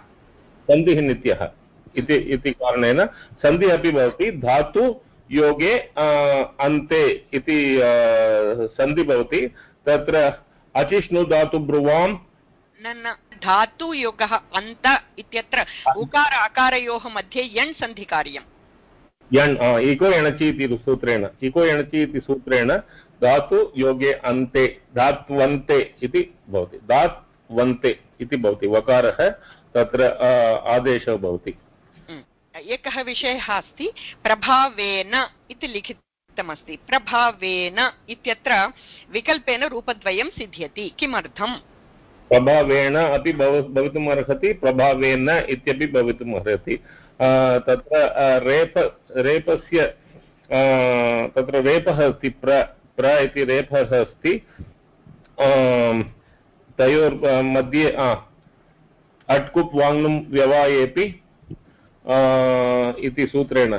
इति कारणेन सन्धिः अपि भवति धातु योगे अन्ते इति सन्धि भवति तत्र अचिष्णु धातु ब्रुवां न धातुयोगः अन्त इत्यत्र उकार अकारयोः मध्ये यण् सन्धिकार्यम् यण् इको एणचि इति सूत्रेण धातु योगे अन्ते धात्वन्ते इति भवति धात्वन्ते इति भवति वकारः तत्र आदेशः भवति एकः विषयः अस्ति प्रभावेन इति लिखितमस्ति प्रभावेन इत्यत्र विकल्पेन रूपद्वयं सिद्ध्यति किमर्थम् प्रभावेन अपि भवितुम् अर्हति प्रभावेन इत्यपि भवितुम् अर्हति तत्र रेपस्य तत्र रेपः अस्ति प्र इति रेपः अस्ति तयोर्मध्ये अट्कुप् वाङ्नुं व्यवायेपि इति सूत्रेण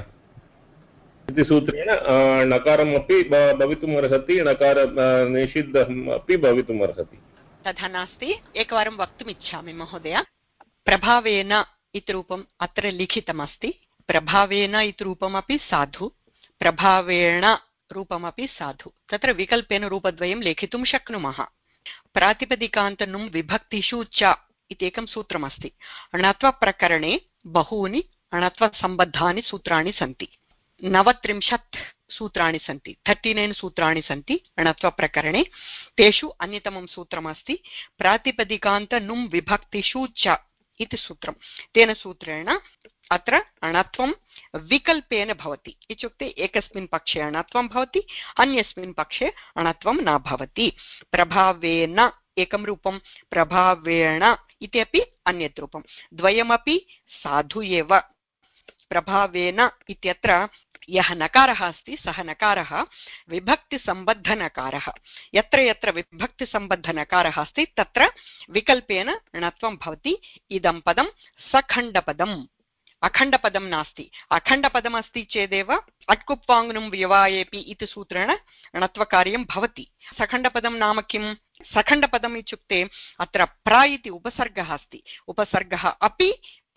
नकारम् अपि भवितुम् अर्हति नकार निषिद्धम् अपि भवितुम् अर्हति तथा नास्ति एकवारं वक्तुम् इच्छामि महोदय प्रभावेन इति रूपम् अत्र लिखितमस्ति प्रभावेन इति रूपमपि साधु प्रभावेण रूपमपि साधु तत्र विकल्पेन रूपद्वयं लेखितुं शक्नुमः प्रातिपदिकान्तनुं विभक्तिषु च इति एकं सूत्रमस्ति णत्वप्रकरणे बहूनि णत्वसम्बद्धानि सूत्राणि सन्ति 39 सूत्राणि सन्ति 39 सूत्राणि सन्ति णत्वप्रकरणे तेषु अन्यतमं सूत्रमस्ति प्रातिपदिकान्त नुं विभक्तिषु च इति सूत्रं तेन सूत्रेण अत्र णत्वं विकल्पेन भवति इत्युक्ते एकस्मिन् पक्षे णत्वं भवति अन्यस्मिन् पक्षे णत्वं न भवति प्रभावेन एकं रूपं प्रभावेण इति अपि अन्यत् रूपं द्वयमपि साधु एव प्रभावेन इत्यत्र यः नकारः अस्ति सः नकारः विभक्तिसम्बद्धनकारः यत्र यत्र विभक्तिसम्बद्धनकारः अस्ति तत्र विकल्पेन णत्वं भवति इदं पदं सखण्डपदम् अखण्डपदं नास्ति अखण्डपदम् अस्ति चेदेव अट्कुप्वाङ्नुं व्यवायेपि इति सूत्रेण णत्वकार्यं भवति सखण्डपदं नाम किं सखण्डपदम् इत्युक्ते अत्र प्र इति उपसर्गः अस्ति उपसर्गः अपि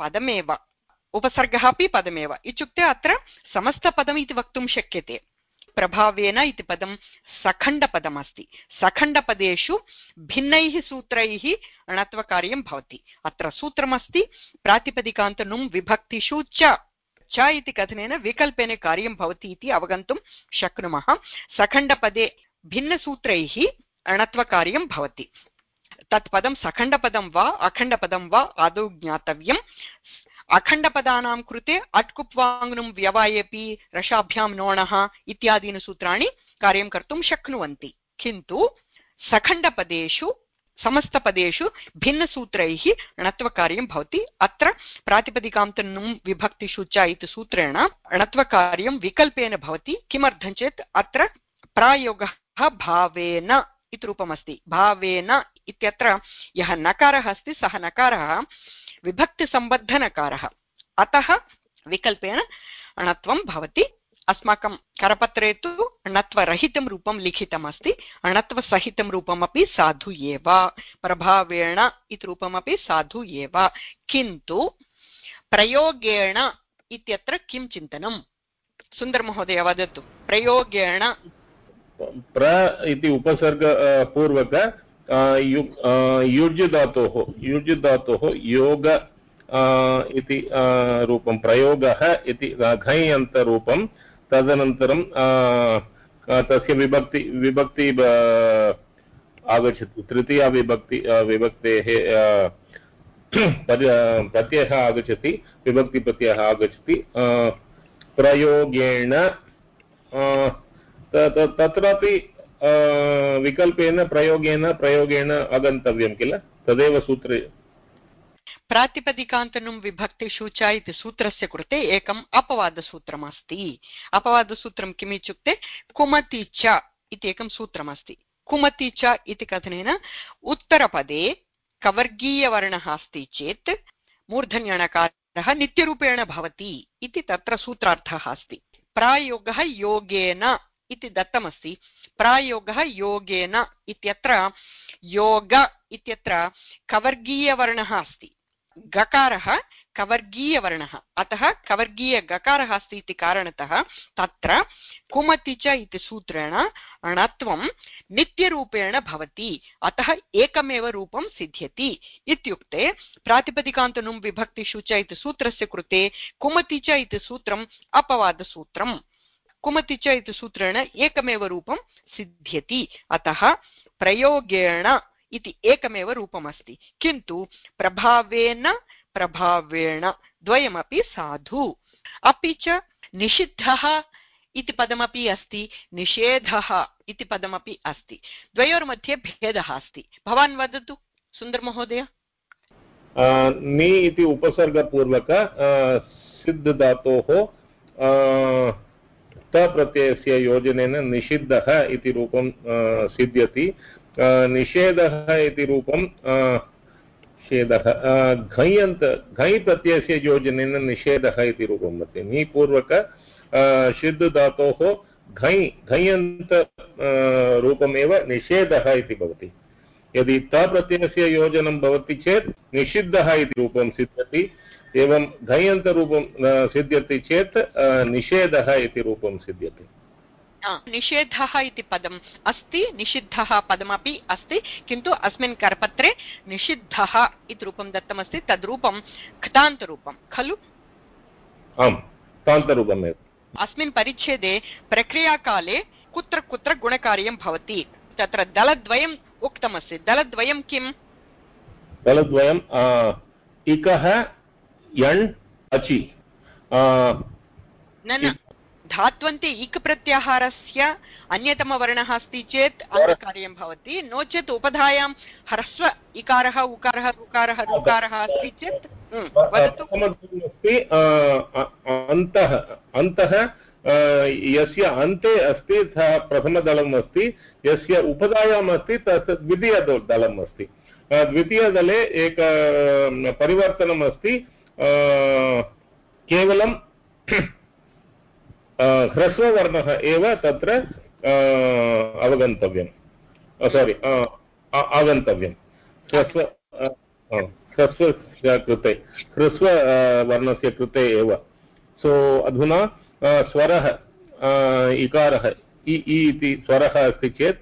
पदमेव इत्युक्ते अत्र समस्तपदम् इति वक्तुं शक्यते प्रभावेन इति पदं सखण्डपदमस्ति सखण्डपदेषु भिन्नैः सूत्रैः णत्वकार्यं भवति अत्र सूत्रमस्ति प्रातिपदिकान्त नुं विभक्तिषु च इति कथनेन विकल्पेन कार्यं भवति इति अवगन्तुं शक्नुमः सखण्डपदे भिन्नसूत्रैः णत्वकार्यं भवति तत्पदं सखण्डपदं वा अखण्डपदं वा आदौ ज्ञातव्यम् अखण्डपदानां कृते अट्कुप्वाङ्नुं व्यवायेपि रसाभ्यां नोणः इत्यादीनि सूत्राणि कार्यं कर्तुं शक्नुवन्ति किन्तु सखण्डपदेषु समस्तपदेषु भिन्नसूत्रैः णत्वकार्यं भवति। अत्र प्रातिपदिकान्तनुं विभक्तिषु च इति सूत्रेण णत्वकार्यं विकल्पेन भवति। किमर्थं चेत् अत्र प्रायोगः भावेन इति रूपमस्ति। भावेन इत्यत्र यः नकारः अस्ति सः नकारः विभक्तिसम्बद्धनकारः, अतः विकल्पेन णत्वं भवति। अस्माकं करपत्रे तु णत्वरहितं रूपं लिखितमस्ति, णत्वसहितं रूपमपि साधु एव, प्रभावेण इति रूपमपि साधु एव। किन्तु प्रयोगेण इत्यत्र किं चिन्तनं? सुन्दरमहोदय वदतु। प्रयोगेण प्र इति उपसर्ग पूर्वक युज् धातोः योग इति रूपं प्रयोगः इति घञ्यन्तरूपं, तदनन्तरं तस्य विभक्ति आगच्छति, तृतीया विभक्तेः प्रत्ययः आगच्छति, विभक्तिप्रत्ययः आगच्छति प्रयोगेण। तत्रापि विकल्पेन प्रयोगेण आगन्तव्यं किल, तदेव सूत्रे। प्रातिपदिकान्तनुं विभक्तिषु च इति सूत्रस्य कृते एकम् अपवादसूत्रमस्ति। अपवादसूत्रं किम् इत्युक्ते कुमति च इति एकं सूत्रमस्ति। कुमति च इति कथनेन उत्तरपदे कवर्गीयवर्णः अस्ति चेत् मूर्धन्यणकारः नित्यरूपेण भवति इति तत्र सूत्रार्थः अस्ति। प्रायोगः योगेन इति दत्तमस्ति। प्रायोगः योगेन इत्यत्र योग इत्यत्र कवर्गीयवर्णः अस्ति, गकारः कवर्गीयवर्णः, अतः कवर्गीयगकारः अस्ति इति कारणतः तत्र कुमति च इति सूत्रेण णत्वं नित्यरूपेण भवति, अतः एकमेव रूपं सिद्ध्यति। इत्युक्ते प्रातिपदिकान्तनुं विभक्तिषु च इति सूत्रस्य कृते कुमति च इति सूत्रम् अपवादसूत्रम्। कुमति च इति सूत्रेण एकमेव रूपं सिद्ध्यति, अतः प्रयोगेण इति एकमेव रूपमस्ति। किन्तु प्रभावेन प्रभावेण द्वयमपि साधु। अपि च निषिद्धः इति पदमपि अस्ति, निषेधः इति पदमपि अस्ति। द्वयोर्मध्ये भेदः अस्ति। भवान् वदतु सुन्दरमहोदय। नि इति उपसर्गपूर्वक सिद्ध धातोः प्रत्ययस्य योजनेन निषिद्धः इति रूपं सिद्ध्यति। निषेधः इति रूपं घञ् प्रत्ययस्य योजनेन निषेधः इति रूपं भवति। नि पूर्वक सिद्ध धातोः घञ् रूपमेव निषेधः इति भवति। यदि त प्रत्ययस्य योजनं भवति चेत् निषिद्धः इति रूपं सिद्ध्यति। एवं घञ्रूपं सिद्ध्यति चेत् निषेधः इति रूपं सिद्ध्यति। निषेधः इति पदम् अस्ति, निषिद्धः पदमपि अस्ति, किन्तु अस्मिन् करपत्रे निषिद्धः इति रूपं दत्तमस्ति। तद्रूपं क्तान्तरूपं खलु? आम्, क्तान्तरूपमेव। अस्मिन् परिच्छेदे प्रक्रियाकाले कुत्र कुत्र गुणकार्यं भवति? तत्र दलद्वयम् उक्तमस्ति। दलद्वयं किम्? दलद्वयम् इकः यण् अचि। न धात्वन्ते इक् प्रत्याहारस्य अन्यतमवर्णः अस्ति चेत् अङ्गकार्यं भवति, नो चेत् उपधायां ह्रस्व इकारः उकारः ऋकारः ऋकारः अस्ति चेत् वदतु। अन्तः यस्य अन्ते अस्ति सः प्रथमदलम् अस्ति, यस्य उपधायाम् अस्ति तत् द्वितीयदलम् अस्ति। द्वितीयदले एक परिवर्तनम् अस्ति, केवलं ह्रस्ववर्णः एव तत्र अवगन्तव्यं, सारी आगन्तव्यं। ह्रस्वस्य कृते, ह्रस्ववर्णस्य कृते एव। सो अधुना स्वरः इकारः इ इति स्वरः अस्ति चेत्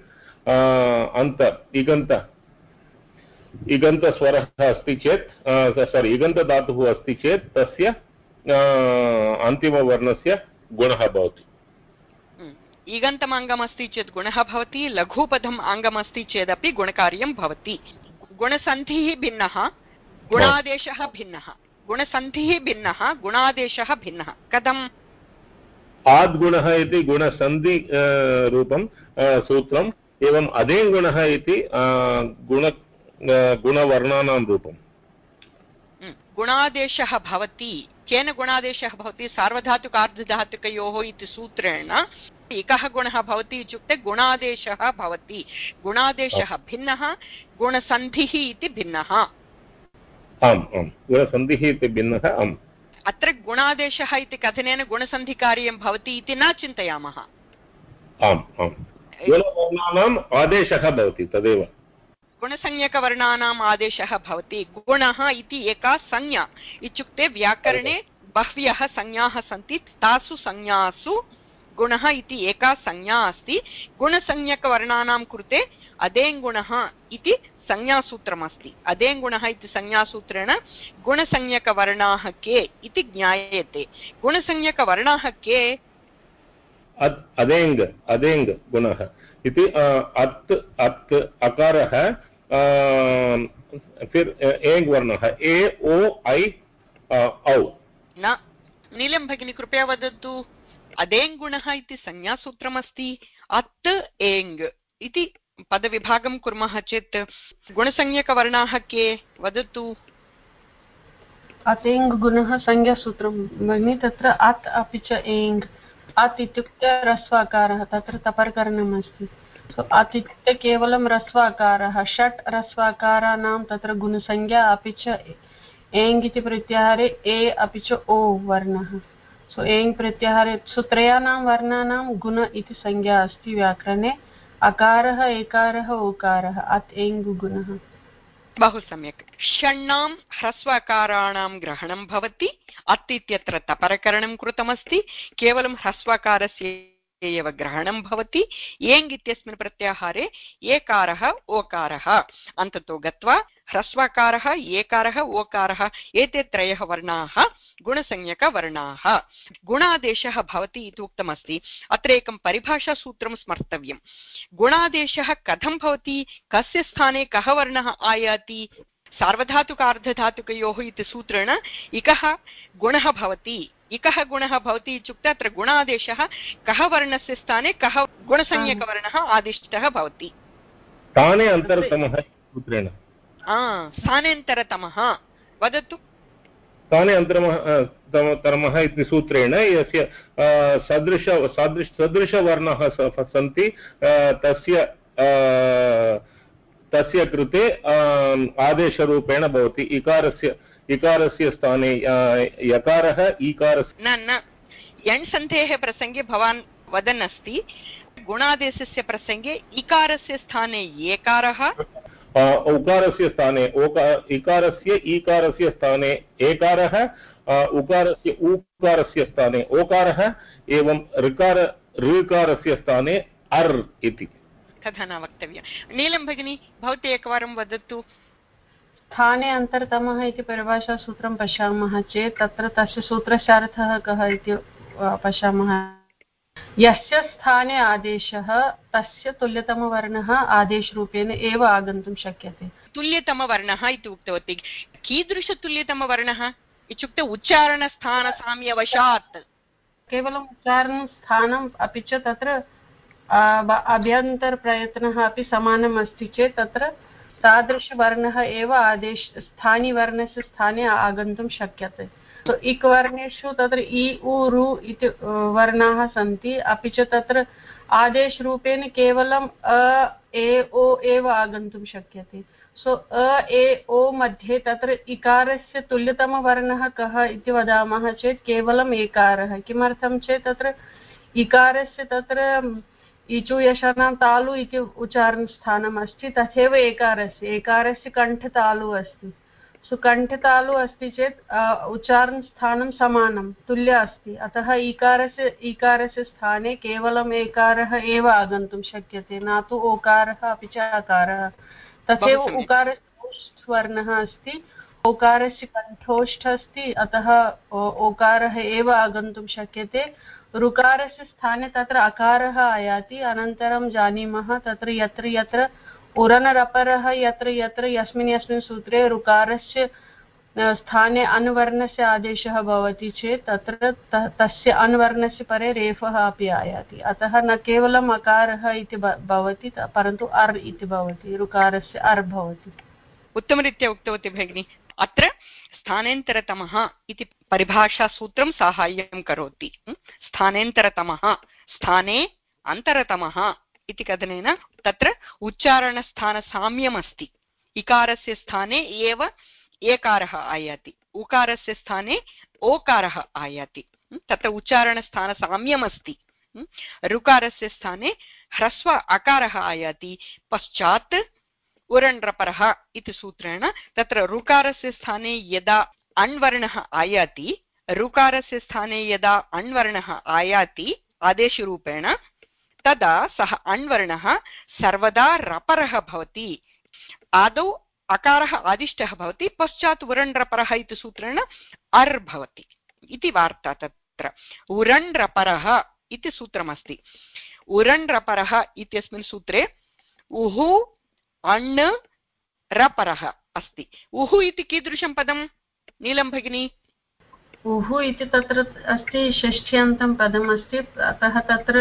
इगन्तस्वरः अस्ति चेत्, सारी इगन्तधातुः अस्ति चेत् तस्य अन्तिमवर्णस्य गुणः भवति। ईगन्तम् अङ्गमस्ति चेत् गुणः भवति, लघुपदम् अङ्गमस्ति चेदपि गुणकार्यं भवति। गुणसन्धिः भिन्नः, गुणादेशः भिन्नः। गुणसन्धिः भिन्नः, गुणादेशः भिन्नः। कथम्? आद्गुणः इति गुणसन्धि रूपं सूत्रम्, एवम् अदेङ्गुणः इति गुणवर्णानां रूपम्। गुणादेशः भवति। केन गुणादेशः भवति? सार्वधातुकार्धधातुकयोः इति सूत्रेण एकः गुणः भवति इत्युक्ते गुणादेशः भवति। गुणादेशः भिन्नः, गुणसन्धिः इति भिन्नः। आम् आम्, गुणसन्धिः इति भिन्नः। आम्, अत्र गुणादेशः इति कथनेन गुणसन्धिकार्यं भवति इति न चिन्तयामः। आम् आम्, गुणवर्णानाम् आदेशः भवति, तदेव गुणसंज्ञकवर्णानाम् आदेशः भवति। गुणः इति एका संज्ञा इत्युक्ते व्याकरणे बह्व्यः संज्ञाः सन्ति, तासु संज्ञासु गुणः इति एका संज्ञा अस्ति। गुणसंज्ञकवर्णानां कृते अदेङ्गुणः इति संज्ञासूत्रमस्ति। अदेङ्गुणः इति संज्ञासूत्रेण गुणसंज्ञकवर्णाः के इति ज्ञायते। गुणसंज्ञकवर्णाः के? अदेङ् अदेङ् गुणः इति अत् अत् अकारः, फिर एङ् वर्णः ए ओ ऐ औ। न, नीलं भगिनी कृपया वदतु। अदेङ्गुणः इति संज्ञासूत्रमस्ति, अत् एङ् इति पदविभागं कुर्मः चेत् गुणसंज्ञकवर्णाः के? वदतु। अतेङ् गुणः संज्ञासूत्रं भगिनि, तत्र अत् अपि च एङ्। अत् इत्युक्ते ह्रस्वाकारः, तत्र तपर्करणम् अस्ति। अत् इत्युक्ते केवलं ह्रस्वाकारः। षट् ह्रस्वाकाराणां तत्र गुणसंज्ञा, अपि च एङ् इति प्रत्याहारे ए अपि च ओ वर्णः। सो एङ् प्रत्याहारे त्रयाणां वर्णानां गुण इति संज्ञा अस्ति व्याकरणे। अकारः, एकारः, ओकारः, अत् एङ् गुणः। बहु सम्यक्। षण्णां ह्रस्वाकाराणां ग्रहणं भवति। अत् इत्यत्र तपरकरणं कृतमस्ति, केवलं ह्रस्वाकारस्य एव ग्रहणं भवति। एङ् इत्यस्मिन् प्रत्याहारे एकारः, ओकारः, अन्ततो गत्वा ह्रस्वाकारः, एकारः, ओकारः, एते त्रयः वर्णाः गुणसंज्ञकवर्णाः। गुणादेशः भवति इति उक्तमस्ति। अत्र एकं परिभाषासूत्रं स्मर्तव्यं। गुणादेशः कथं भवति? कस्य स्थाने कः वर्णः आयाति? सार्वधातुकार्धधातुकयोः इति सूत्रेण इकः गुणः भवति। इकः गुणः भवति इत्युक्ते अत्र गुणादेशः कः वर्णस्य स्थाने कः गुणसंज्ञकवर्णः आदिष्टः भवति? स्थाने अन्तरतमः सूत्रेण। स्थानेन्तरतमः। वदतु। स्थाने अन्तरतमः इति सूत्रेण यस्य सदृशवर्णः सन्ति, तस्य कृते आदेशरूपेण भवति। इकारस्य स्थाने यकारः, ईकारस्य न यण् सन्धेः प्रसङ्गे भवान् वदन् अस्ति, गुणादेशस्य प्रसङ्गे इकारस्य स्थाने एकारः, उकारस्य स्थाने इकारस्य, ईकारस्य स्थाने एकारः, उकारस्य ऊकारस्य स्थाने ओकारः, एवं ऋकारस्य स्थाने अर् इति। तथा न वक्तव्यं। नीलं भगिनी, भवती एकवारं वदतु। स्थाने अन्तरतमः इति परिभाषासूत्रं पश्यामः चेत् तत्र तस्य सूत्रस्य अर्थः कः इति पश्यामः। यस्य स्थाने आदेशः तस्य तुल्यतमवर्णः आदेशरूपेण एव आगन्तुं शक्यते। तुल्यतमवर्णः इति उक्तवती। कीदृशतुल्यतमवर्णः इत्युक्ते उच्चारणस्थानसाम्यवशात्। केवलम् उच्चारणस्थानम् अपि च तत्र अभ्यन्तरप्रयत्नः अपि समानम् अस्ति चेत् तत्र तादृशवर्णः एव स्थानिवर्णस्य स्थाने आगन्तुं शक्यते। तो इक् वर्णेषु तत्र इ उ रु इति वर्णाः सन्ति, अपि च तत्र आदेशरूपेण केवलम् अ ए ओ एव आगन्तुं शक्यते। सो अ ए ओ मध्ये तत्र इकारस्य तुल्यतमवर्णः कः इति वदामः चेत् केवलम् एकारः। किमर्थं चेत् तत्र इकारस्य तत्र इचु यशानां तालु इति उच्चारणस्थानम् अस्ति, तथैव एकारस्य कण्ठतालु अस्ति। सो कण्ठतालु अस्ति चेत् उच्चारणस्थानं समानं तुल्य अस्ति, अतः इकारस्य स्थाने केवलम् एकारः एव आगन्तुं शक्यते, न तु ओकारः अपि च अकारः। तथैव उकारस्य वर्णः अस्ति, ओकारस्य कण्ठोष्ठ अस्ति, अतः ओकारः एव आगन्तुं शक्यते। ऋकारस्य स्थाने तत्र अकारः आयाति। अनन्तरं जानीमः तत्र यत्र यत्र उरनरपरः यत्र यत्र यस्मिन् सूत्रे ऋकारस्य स्थाने अन्वर्णस्य आदेशः भवति चेत् तत्र तस्य अन्वर्णस्य परे रेफः अपि आयाति। अतः न केवलम् अकारः इति भवति, परन्तु अर् इति भवति, ऋकारस्य अर् भवति। उत्तमरीत्या उक्तवती भगिनी। अत्र स्थानेन्तरतमः इति परिभाषासूत्रं साहाय्यं करोति। स्थानेन्तरतमः, स्थाने अन्तरतमः इति कथनेन तत्र उच्चारणस्थानसाम्यमस्ति। इकारस्य स्थाने एव एकारः आयाति, उकारस्य स्थाने ओकारः आयाति, तत्र उच्चारणस्थानसाम्यमस्ति। ऋकारस्य स्थाने ह्रस्व अकारः आयाति, पश्चात् उरण्रपरः इति सूत्रेण तत्र ऋकारस्य स्थाने यदा अण्वर्णः आयाति, ऋकारस्य स्थाने यदा अण्वर्णः आयाति आदेशरूपेण, तदा सः अण्वर्णः सर्वदा रपरः भवति। आदौ अकारः आदिष्टः भवति, पश्चात् उरण्रपरः इति सूत्रेण अर् भवति इति वार्ता। तत्र उरण्रपरः इति सूत्रमस्ति। उरण्रपरः इत्यस्मिन् सूत्रे उहु अण् रपरः अस्ति। उहु इति कीदृशं पदं नीलं भगिनी? उहु इति तत्र अस्ति, षष्ठ्यन्तं पदम् अस्ति, अतः तत्र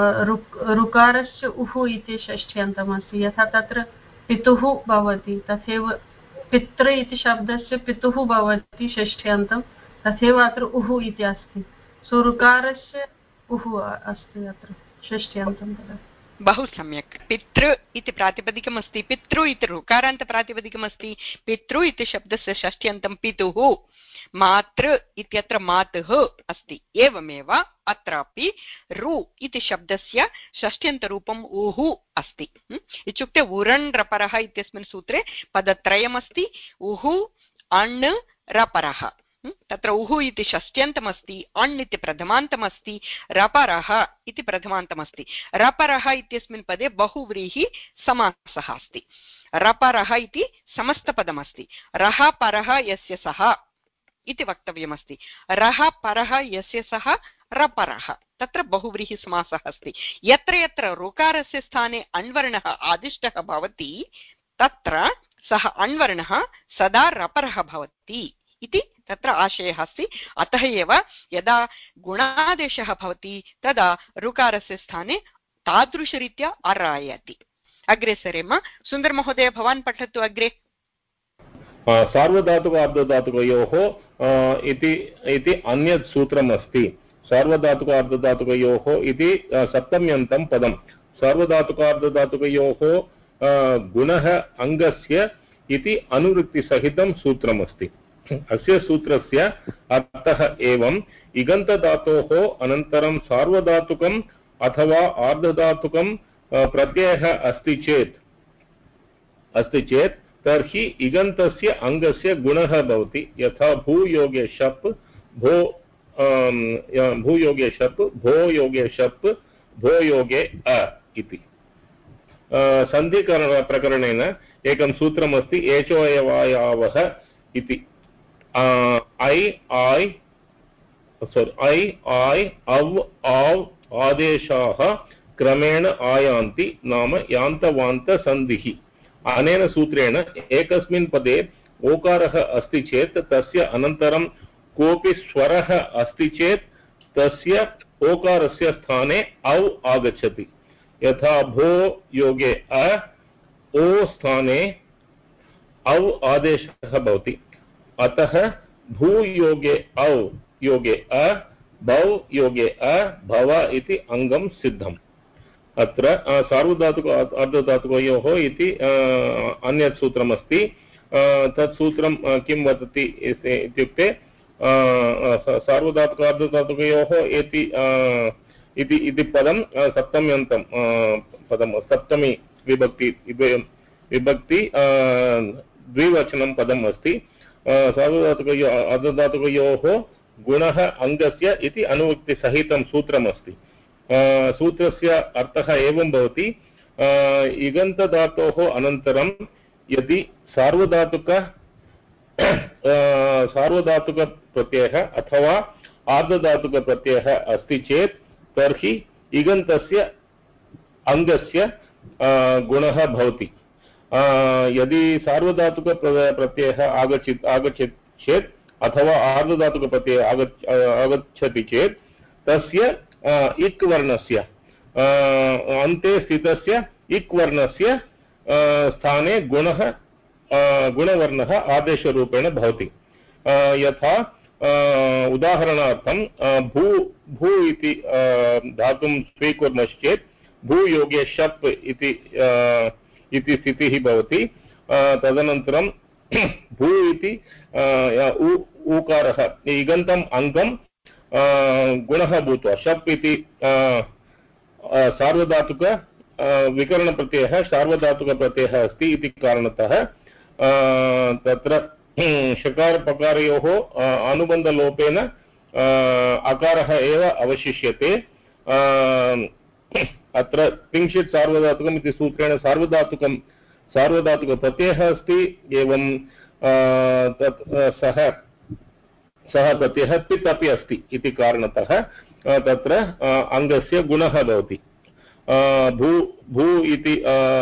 ऋकारस्य उहु इति षष्ठ्यन्तम् अस्ति। यथा तत्र पितुः भवति तथैव पितृ इति शब्दस्य पितुः भवति षष्ठ्यन्तं, तथैव अत्र उहु इति अस्ति। सो ऋकारस्य उहु अस्ति अत्र षष्ठ्यन्तं पदम्। बहु सम्यक्। पितृ इति प्रातिपदिकमस्ति, पितृ इति ऋकारान्तप्रातिपदिकमस्ति, पितृ इति शब्दस्य षष्ठ्यन्तं पितुः, मातृ इत्यत्र मातुः अस्ति। एवमेव अत्रापि रु इति शब्दस्य षष्ठ्यन्तरूपम् उहु अस्ति। इत्युक्ते उरण्रपरः इत्यस्मिन् सूत्रे पदत्रयमस्ति, उहु अण् रपरः। तत्र उहु इति षष्ठ्यन्तमस्ति, अण् इति प्रथमान्तमस्ति, रपरः इति प्रथमान्तमस्ति। रपरः इत्यस्मिन् पदे बहुव्रीहि समासः अस्ति। रपरः इति समस्तपदमस्ति। रः परः यस्य सः इति वक्तव्यमस्ति। रः परः यस्य सः रपरः, तत्र बहुव्रीहि समासः अस्ति। यत्र यत्र ऋकारस्य स्थाने अण्वर्णः आदिष्टः भवति तत्र सः अण्वर्णः सदा रपरः भवति इति तत्र आशयः अस्ति। अतः एव यदा गुणादेशः भवति तदा ऋकारस्य स्थाने तादृशरीत्या अर् आयाति। अग्रे सरेम। सुन्दर महोदय, भवान् पठतु अग्रे। सार्वधातुक अर्धधातुकयोः इति अन्यत् सूत्रम् अस्ति। सार्वधातुक अर्धधातुकयोः इति सप्तम्यन्तं पदं। सार्वधातुक अर्धधातुकयोः गुणः अङ्गस्य इति अनुवृत्तिसहितं सूत्रम् अस्ति। अस्य सूत्रस्य अर्थः एवं: इगन्तधातोः अनन्तरं सार्वधातुकम् अथवा आर्धधातुकं प्रत्ययः अस्ति चेत् तर्हि इगन्तस्य अङ्गस्य गुणः भवति। यथा भूयोगे शप्, भूयोगे शप्, भोयोगे शप्, भोयोगे अ इति। सन्धिप्रकरणेन एकं सूत्रमस्ति, एचोऽयवायावः इति। ऐ अव् आव् आदेशाः क्रमेण आयान्ति, नाम यान्तवान्तसन्धिः। अनेन सूत्रेण एकस्मिन् पदे ओकारः अस्ति चेत् तस्य अनन्तरं कोऽपि स्वरः अस्ति चेत् तस्य ओकारस्य स्थाने औ आगच्छति। यथा भो योगे अ, ओ स्थाने औ आदेशः भवति। अतः भूयोगे औ योगे अ, भौ योगे अ, भव इति अङ्गं सिद्धम्। अत्र सार्वधातुक अर्धधातुकयोः इति अन्यत् सूत्रमस्ति। तत् सूत्रं किं वदति इत्युक्ते सार्वधातुक अर्धधातुकयोः इति पदं सप्तम्यन्तं पदं, सप्तमी विभक्ति द्विवचनं पदम् अस्ति। सार्वधातुकयोः अर्धधातुकयोः गुणः अङ्गस्य इति अनुवृत्तिसहितं सूत्रमस्ति। सूत्रस्य अर्थः एवं भवति: इगन्तधातोः अनन्तरं यदि सार्वधातुकप्रत्ययः अथवा आर्धधातुकप्रत्ययः अस्ति चेत् तर्हि इगन्तस्य अङ्गस्य गुणः भवति। यदि सार्वधातुकप्रत्ययः आगच्छति चेत् अथवा आर्धधातुकप्रत्ययः आगच्छति चेत् तस्य इक् वर्णस्य अन्ते स्थितस्य इक् वर्णस्य स्थाने गुणः गुणवर्णः आदेशरूपेण भवति। यथा उदाहरणार्थं भू इति धातुं स्वीकुर्मश्चेत् भूयोगे शप् इति स्थितिः भवति। तदनन्तरं भू इति ऊकारः इगन्तम् अङ्गं गुणः भूत्वा शप् इति सार्वधातुक विकरणप्रत्ययः सार्वधातुकप्रत्ययः अस्ति इति कारणतः तत्र षकारपकारयोः अनुबन्धलोपेन अकारः एव अवशिष्यते। अत्र तिंशित् सार्वधातुकम् इति सूत्रेण सार्वधातुकप्रत्ययः अस्ति। एवं सः प्रत्ययः पित् अपि अस्ति इति कारणतः तत्र अङ्गस्य गुणः भवति। भू इति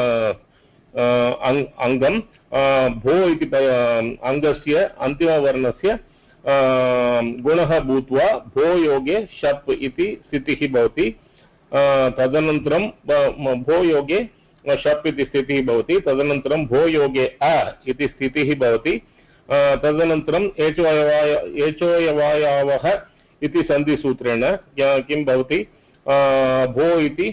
अङ्गं भो इति अङ्गस्य अन्तिमवर्णस्य गुणः भूत्वा भो योगे शप् इति स्थितिः भवति। तदनन्तरं भो योगे शप् इति स्थितिः भवति। तदनन्तरं भो योगे इति स्थितिः भवति। तदनन्तरं एचोयवायावः इति सन्धिसूत्रेण किं भवति, भो इति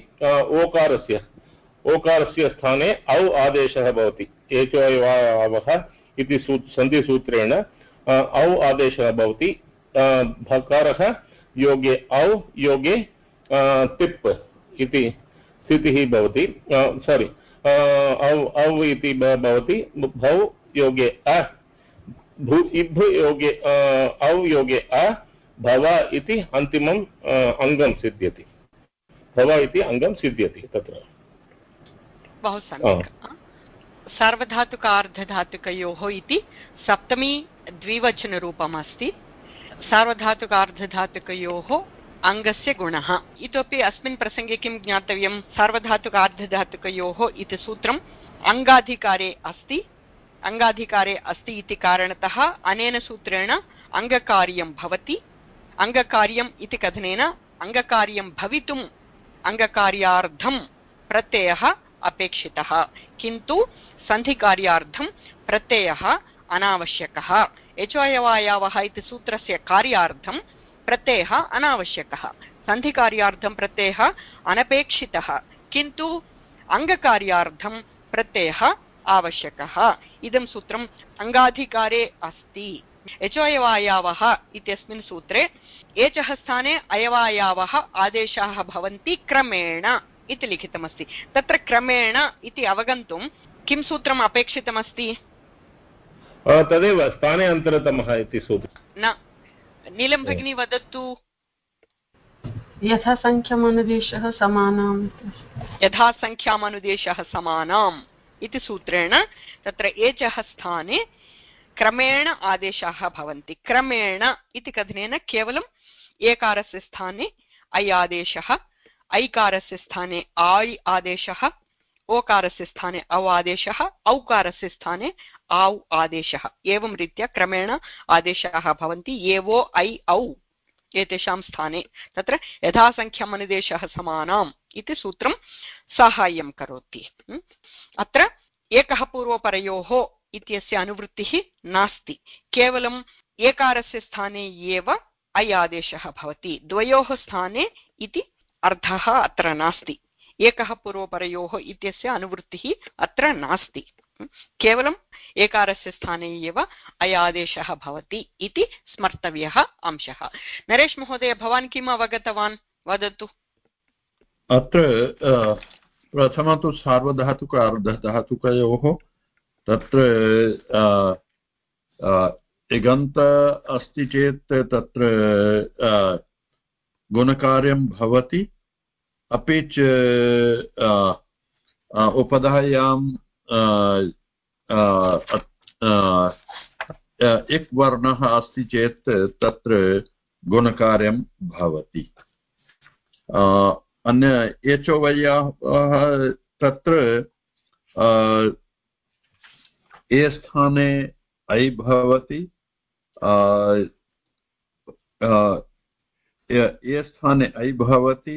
ओकारस्य स्थाने औ आदेशः भवति। एचोयवायावः इति सन्धिसूत्रेण औ आदेशः भवति। भकारः योगे औ योगे तिप् इति स्थितिः भवति। सारी औ इति भवति। भौ योगे भू इब् योगे औ योगे भव इति अन्तिमम् अङ्गं सिद्ध्यति। भव इति अङ्गं सिद्ध्यति तत्र। बहु सम्यक्। सार्वधातुक अर्धधातुकयोः इति सप्तमी द्विवचनरूपम् अस्ति। सार्वधातुक अर्धधातुकयोः अङ्गस्य गुणः। इतोपि अस्मिन् प्रसङ्गे किं ज्ञातव्यं, सार्वधातुक अर्धधातुकयोः इति सूत्रम् अङ्गाधिकारे अस्ति। अङ्गाधिकारे अस्ति इति कारणतः अनेन सूत्रेण अङ्गकार्यं भवति। अङ्गकार्यम् इति कथनेन अङ्गकार्यं भवितुम् अङ्गकार्यार्थं प्रत्ययः अपेक्षितः, किन्तु सन्धिकार्यार्थं प्रत्ययः अनावश्यकः। एचोयवायावः इति सूत्रस्य कार्यार्थं प्रत्ययः अनावश्यकः, सन्धिकार्यार्थं प्रत्ययः अनपेक्षितः, किन्तु अङ्गकार्यार्थं प्रत्ययः आवश्यकः। इदं सूत्रम् अङ्गाधिकारे अस्ति। एचोयवायावः इत्यस्मिन् सूत्रे एचः स्थाने अयवायावः आदेशाः भवन्ति क्रमेण इति लिखितमस्ति। तत्र क्रमेण इति अवगन्तुं किं सूत्रम् अपेक्षितमस्ति? तदेव स्थाने अन्तरतमः इति सूत्रं। न, नीलं भगिनी वदतु। यथासङ्ख्यमनुदेशः समानाम्। यथासङ्ख्यामनुदेशः समानाम् इति सूत्रेण तत्र एचः स्थाने क्रमेण आदेशाः भवन्ति। क्रमेण इति कथनेन केवलम् एकारस्य स्थाने ऐ आदेशः, ऐकारस्य स्थाने आय् आदेशः, ओकारस्य स्थाने औ आदेशः, औकारस्य स्थाने औ आदेशः, एवं रीत्या क्रमेण आदेशाः भवन्ति। एवो ऐ औ एतेषां स्थाने तत्र यथासङ्ख्यमनुदेशः समानाम् इति सूत्रं साहाय्यं करोति। अत्र एकः पूर्वपरयोः इत्यस्य अनुवृत्तिः नास्ति, केवलम् एकारस्य स्थाने एव ऐ आदेशः भवति। द्वयोः स्थाने इति अर्थः अत्र नास्ति। एकः पूर्वपरयोः इत्यस्य अनुवृत्तिः अत्र नास्ति, केवलम् एकारस्य स्थाने एव ऐ आदेशः भवति इति स्मर्तव्यः अंशः। नरेश महोदय, भवान् किम् अवगतवान्, वदतु। अत्र प्रथमं तु सार्वधातुक अर्धधातुकयोः तत्र इगन्त अस्ति चेत् तत्र गुणकार्यं भवति। अपि च उपधायां इक् वर्णः अस्ति चेत् तत्र गुणकार्यं भवति। अन्य एचोवयः तत्र ए स्थाने ऐ भवति, ए स्थाने ऐ भवति,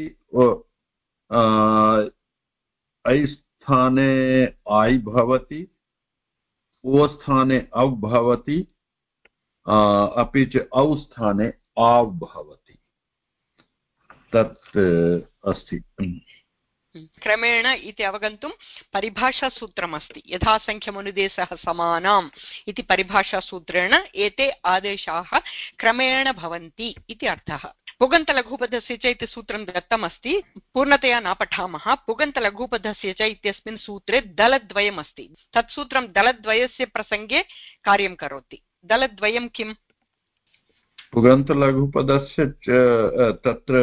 ऐ स्थाने ऐ भवति, ओ स्थाने औ भवति अपि च औ स्थाने आव् भवति तत् अस्ति क्रमेण इति अवगन्तुं परिभाषासूत्रमस्ति यथासङ्ख्यमनुदेशः समानाम् इति परिभाषासूत्रेण एते आदेशाः क्रमेण भवन्ति इति अर्थः पुगन्तलघुपदस्य च इति सूत्रं दत्तमस्ति पूर्णतया न पठामः पुगन्तलघुपदस्य च इत्यस्मिन् सूत्रे दलद्वयमस्ति तत् सूत्रं दलद्वयस्य प्रसङ्गे कार्यं करोति दलद्वयं किम् पुगन्तलघुपदस्य तत्र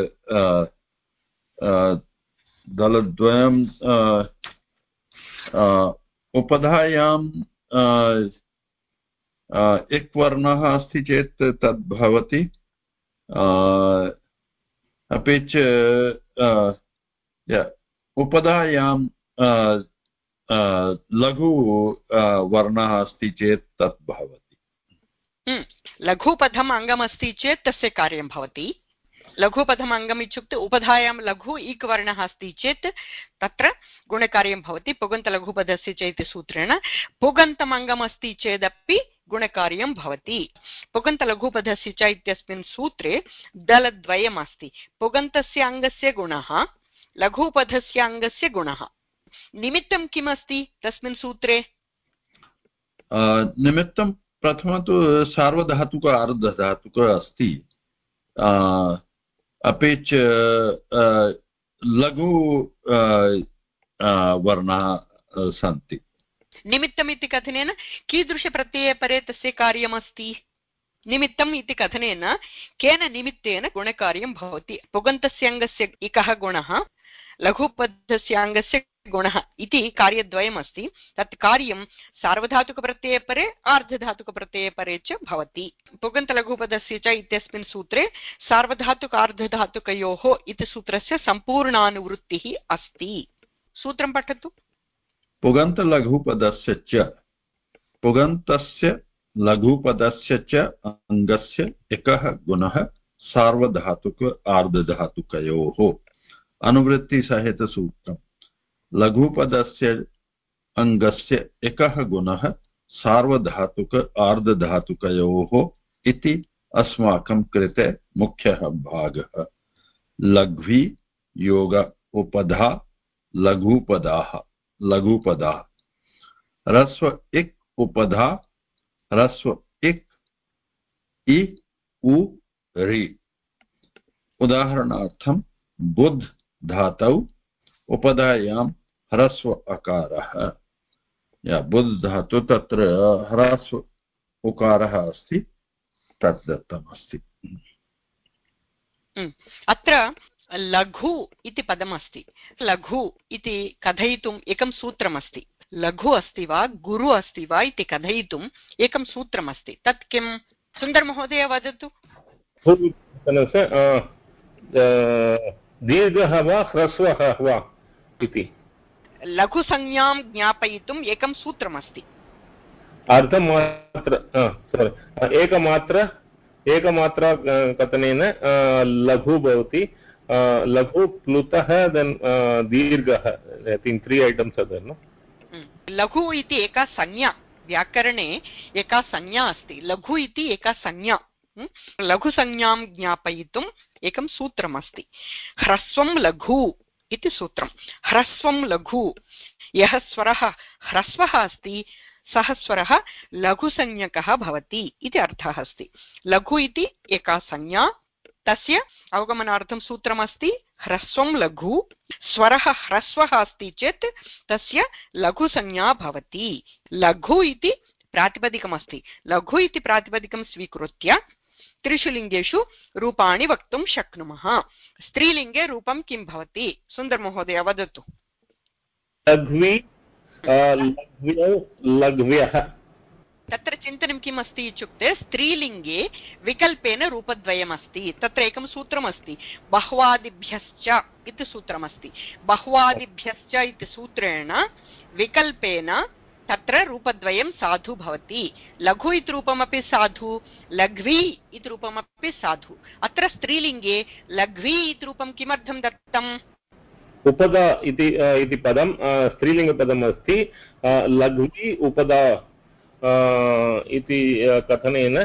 दलद्वयं उपधायां एक वर्णः अस्ति चेत् तद् भवति अपि च उपधायां लघु वर्णः अस्ति चेत् तत् भवति लघुपदम् अङ्गमस्ति चेत् तस्य कार्यं भवति लघुपदम् अङ्गम् इत्युक्ते उपधायां लघु इक् वर्णः अस्ति चेत् तत्र गुणकार्यं भवति पुगन्तलघुपदस्य च इति सूत्रेण पुगन्तम् अङ्गम् अस्ति चेदपि गुणकार्यं भवति पुगन्तलघुपदस्य च इत्यस्मिन् सूत्रे दलद्वयम् अस्ति पुगन्तस्य अङ्गस्य गुणः लघुपदस्य अङ्गस्य गुणः निमित्तं किम् अस्ति तस्मिन् सूत्रे निमित्तं प्रथमं तु सार्वधातुक अर्धधातुक अस्ति अपि च लघु वर्णाः सन्ति निमित्तम् इति कथनेन कीदृशप्रत्यये परे तस्य कार्यमस्ति निमित्तम् इति कथनेन केन निमित्तेन गुणकार्यं भवति पुगन्तस्य अङ्गस्य इकः गुणः लघुपदस्य अङ्गस्य गुणः इति कार्यद्वयमस्ति तत् कार्यं सार्वधातुकप्रत्यये परे आर्धधातुकप्रत्यये परे च भवति पुगन्तलघुपदस्य च इत्यस्मिन् सूत्रे सार्वधातुक आर्धधातुकयोः इति सूत्रस्य सम्पूर्णानुवृत्तिः अस्ति सूत्रं पठतु पुगन्तलघुपदस्य च पुगन्तस्य लघुपदस्य च अङ्गस्य एकः गुणः सार्वधातुक आर्धधातुकयोः अनुवृत्तिसहितसूत्रम् लघुपदस्य अङ्गस्य एकः गुणः सार्वधातुक आर्धधातुकयोः इति अस्माकं कृते मुख्यः भागः लघ्वी योग उपधा लघुपदाः ह्रस्व इक् उपधा ह्रस्व इक् इ उ रि उदाहरणार्थं बुद्ध धातौ उपधायां ह्रस्व अकारः या बुद्ध धातु तत्र ह्रस्व उकारः अस्ति तत् दत्तमस्ति अत्र लघु इति पदमस्ति लघु इति कथयितुम् एकं सूत्रमस्ति लघु अस्ति वा गुरु अस्ति वा इति कथयितुम् एकं सूत्रमस्ति तत् किं सुन्दर महोदय वदतु दीर्घः वा ह्रस्वः वा इति लघुसंज्ञां ज्ञापयितुम् एकं सूत्रमस्ति एकमात्र कथनेन लघु भवति लघु प्लुतः दीर्घः I think 3 items are there no लघु इति एका संज्ञा व्याकरणे एका संज्ञा अस्ति लघु इति एका संज्ञा लघुसंज्ञां ज्ञापयितुम् एकं सूत्रमस्ति ह्रस्वं लघु इति सूत्रं ह्रस्वं लघु यः स्वरः ह्रस्वः अस्ति सः स्वरः लघुसंज्ञकः भवति इति अर्थः अस्ति लघु इति एका संज्ञा तस्य अवगमनार्थं सूत्रमस्ति ह्रस्वं लघु स्वरः ह्रस्वः अस्ति चेत् तस्य लघुसंज्ञा भवति लघु इति प्रातिपदिकमस्ति लघु इति प्रातिपदिकं स्वीकृत्य त्रिषु लिङ्गेषु रूपाणि वक्तुं शक्नुमः स्त्रीलिङ्गे रूपं किं भवति सुन्दर महोदय वदतु लघ्व्यः तत्र चिन्तनं किम् अस्ति इत्युक्ते स्त्रीलिङ्गे विकल्पेन रूपद्वयमस्ति तत्र एकं सूत्रमस्ति बह्वादिभ्यश्च इति सूत्रमस्ति बह्वादिभ्यश्च इति सूत्रेण विकल्पेन तत्र रूपद्वयं साधु भवति लघु इति रूपमपि साधु लघ्वी इति रूपमपि साधु अत्र स्त्रीलिङ्गे लघ्वी इति रूपं किमर्थं दत्तम् उपदा इति पदं स्त्रीलिङ्गपदम् अस्ति लघ्वी उपदा इति कथनेन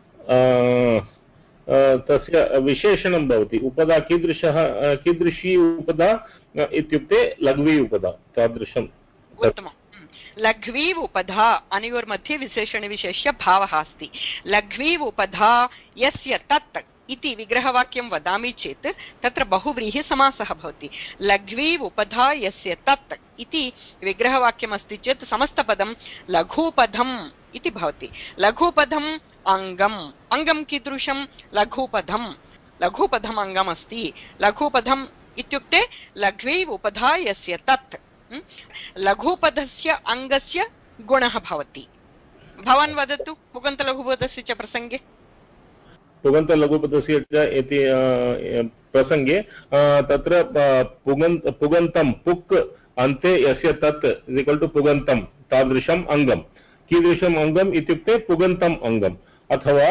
तस्य विशेषणं भवति। उपधा कीदृशी उपधा इत्युक्ते लघ्वी उपधा, तादृशम्। उत्तमम्। लघ्वी उपधा अनयोर्मध्ये विशेषणविशेष्य भावः अस्ति। लघ्वी उपधा यस्य तत् इति विग्रहवाक्यं वदामि चेत् तत्र बहुव्रीहिसमासः भवति। लघ्वी उपधा यस्य तत् इति विग्रहवाक्यमस्ति चेत् समस्तपदं लघुपदम् इति भवति। लघुपदम् अङ्गम्, अङ्गं कीदृशं? लघुपदम्, लघुपदम् अङ्गमस्ति। लघुपदम् इत्युक्ते लघ्वी उपधा यस्य तत्। लघुपदस्य अङ्गस्य गुणः भवति। भवान् वदतु पुगन्तलघुपदस्य च प्रसङ्गे। पुगन्तलघुपदस्य च इति प्रसङ्गे तत्र पुगन्तं पुक् अन्ते यस्य तत् इस् इक्वल् टु पुगन्तं, तादृशम् अङ्गं। कीदृशम् अङ्गम् इत्युक्ते पुगन्तम् अङ्गम्। अथवा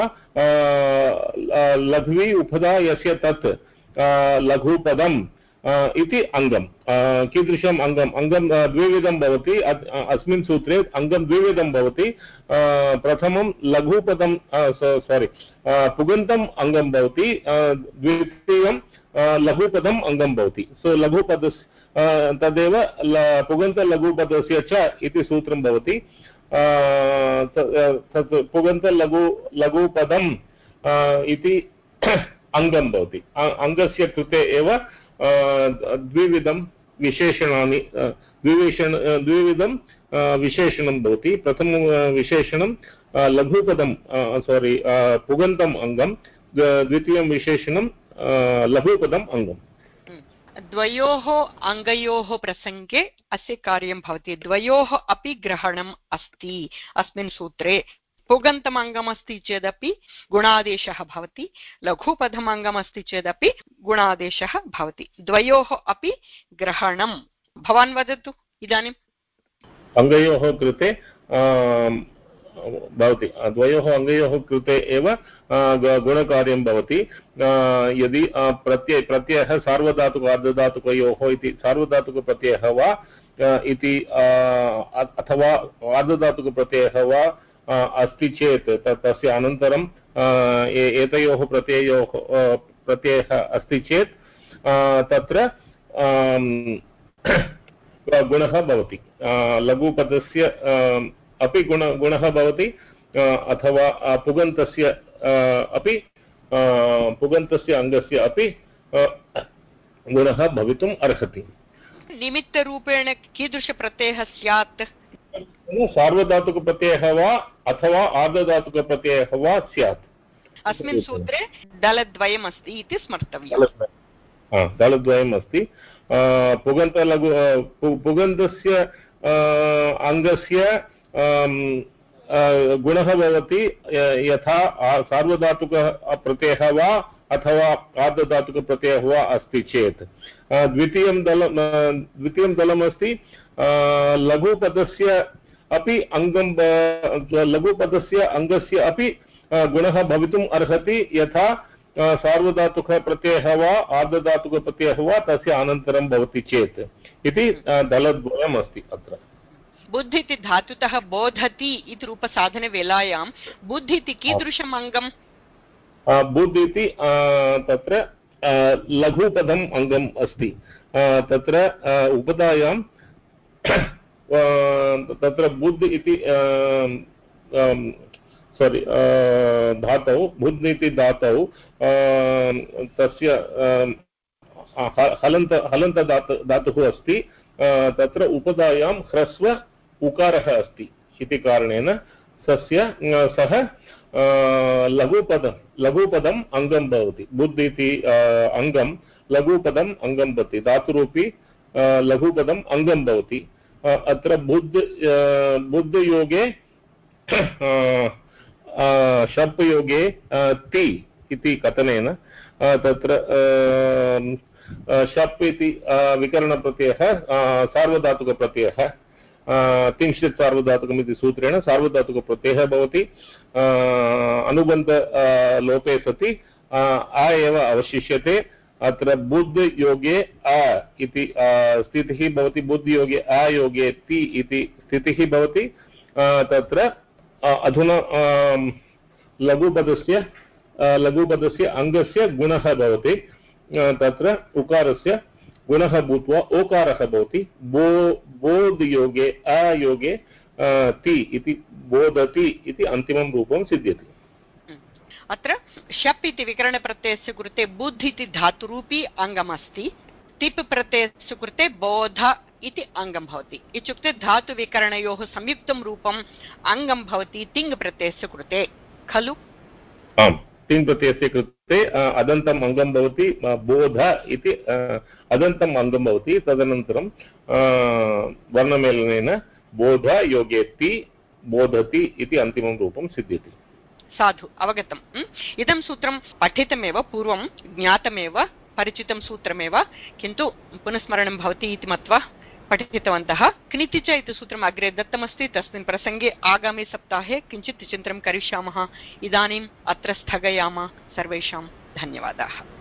लघ्वी उपधा यस्य तत् लघुपदम् इति अङ्गं। कीदृशम् अङ्गम्? अङ्गं द्विविधं भवति। अस्मिन् सूत्रे अङ्गं द्विविधं भवति। प्रथमं लघुपदं पुगन्तम् अङ्गं भवति, द्वितीयं लघुपदम् अङ्गं भवति। सो लघुपदस्य तदेव पुगन्तलघुपदस्य च इति सूत्रं भवति। तत् पुगन्तलघुपदम् इति अङ्गं भवति। अङ्गस्य कृते एव द्विविधं विशेषणानि द्विविधं विशेषणं भवति। प्रथमं विशेषणं लघुपदं पुगन्तम् अङ्गं, द्वितीयं विशेषणं लघुपदम् अङ्गम्। द्वयोः अङ्गयोः प्रसङ्गे अस्य कार्यं भवति। द्वयोः अपि ग्रहणम् अस्ति अस्मिन् सूत्रे। पुगन्तम् अङ्गमस्ति चेदपि गुणादेशः भवति, लघुपदम् अङ्गमस्ति चेदपि गुणादेशः भवति। द्वयोः अपि ग्रहणं। भवान् वदतु इदानीम्। अङ्गयोः कृते भवति, द्वयोः अङ्गयोः कृते एव गुणकार्यं भवति। यदि प्रत्ययः सार्वधातुक अर्धधातुकयोः इति सार्वधातुकप्रत्ययः वा इति अथवा अर्धधातुकप्रत्ययः वा अस्ति चेत् तस्य अनन्तरं एतयोः प्रत्ययः अस्ति चेत् तत्र गुणः भवति। लघुपदस्य अपि गुणः भवति, अथवा पुगन्तस्य अपि पुगन्तस्य अङ्गस्य अपि गुणः भवितुम् अर्हति। निमित्तरूपेण कीदृशप्रत्ययः स्यात्? सार्वधातुकप्रत्ययः वा अथवा आर्धधातुकप्रत्ययः वा स्यात्। अस्मिन् सूत्रे दलद्वयम् अस्ति इति स्मर्तव्यम्। दलद्वयम् अस्ति। पुगन्तस्य अङ्गस्य गुणः भवति यथा सार्वधातुकप्रत्ययः वा अथवा आर्धधातुकप्रत्ययः वा अस्ति चेत्। द्वितीयं दलम् अस्ति लघुपदस्य अपि अङ्गं, लघुपदस्य अङ्गस्य अपि गुणः भवितुम् अर्हति यथा सार्वधातुकप्रत्ययः वा आर्धधातुकप्रत्ययः वा तस्य अनन्तरं भवति चेत् इति दलद्वयम् अस्ति अत्र। बुद्धि इति धातुतः बोधति इति रूपसाधनवेलायां बुद्धि इति कीदृशम् अङ्गम्? बुद्धि इति तत्र लघुपदम् अङ्गम् अस्ति। तत्र उपधायां तत्र बुद्ध इति धातौ, बुद्ध इति धातौ तस्य हलन्त धातुः अस्ति। तत्र उपधायां ह्रस्व उकारः अस्ति इति कारणेन सः लघुपदम् अङ्गं भवति। बुद्ध इति अङ्गं लघुपदम् अङ्गं भवति। धातुरूपी लघुपदम् अङ्गं भवति। अत्र बुद्धयोगे शप्योगे ति इति कथनेन तत्र शप् इति विकरणप्रत्ययः सार्वधातुकप्रत्ययः, तिंशित् सार्वधातुकम् इति सूत्रेण सार्वधातुकप्रत्ययः भवति। अनुबन्ध लोपे सति आ एव अवशिष्यते। अत्र बुद्ध योगे आ इति स्थितिः भवति। बुद्ध योगे आ योगे ति इति स्थितिः भवति। तत्र अधुना लघुपदस्य अङ्गस्य गुणः भवति तत्र उकारस्य गुणः भूत्वा ओकारः भवति बोध् योगे अयोगे ति इति बोधति इति अन्तिमं रूपं सिद्ध्यति अत्र शप् इति विकरणप्रत्ययस्य कृते बुद्ध इति धातुरूपी अङ्गमस्ति तिप् प्रत्ययस्य कृते बोध इति अङ्गं भवति इत्युक्ते धातुविकरणयोः संयुक्तं रूपम् अङ्गं भवति तिङ् प्रत्ययस्य कृते खलु आम् तिङ् प्रत्ययस्य कृते अदन्तम् अङ्गं भवति बोध इति अदन्तम् अङ्गं भवति तदनन्तरं वर्णमेलनेन बोध योगे ति बोधति इति अन्तिमं रूपं सिद्ध्यति साधु अवगतम् इदं सूत्रं पठितमेव पूर्वं ज्ञातमेव परिचितं सूत्रमेव किन्तु पुनस्मरणं भवति इति मत्वा पठितवन्तः क्निति च इति सूत्रम् अग्रे दत्तमस्ति तस्मिन् प्रसङ्गे आगामि सप्ताहे किञ्चित् चिन्तनं करिष्यामः इदानीम् अत्र स्थगयामः सर्वेषां धन्यवादाः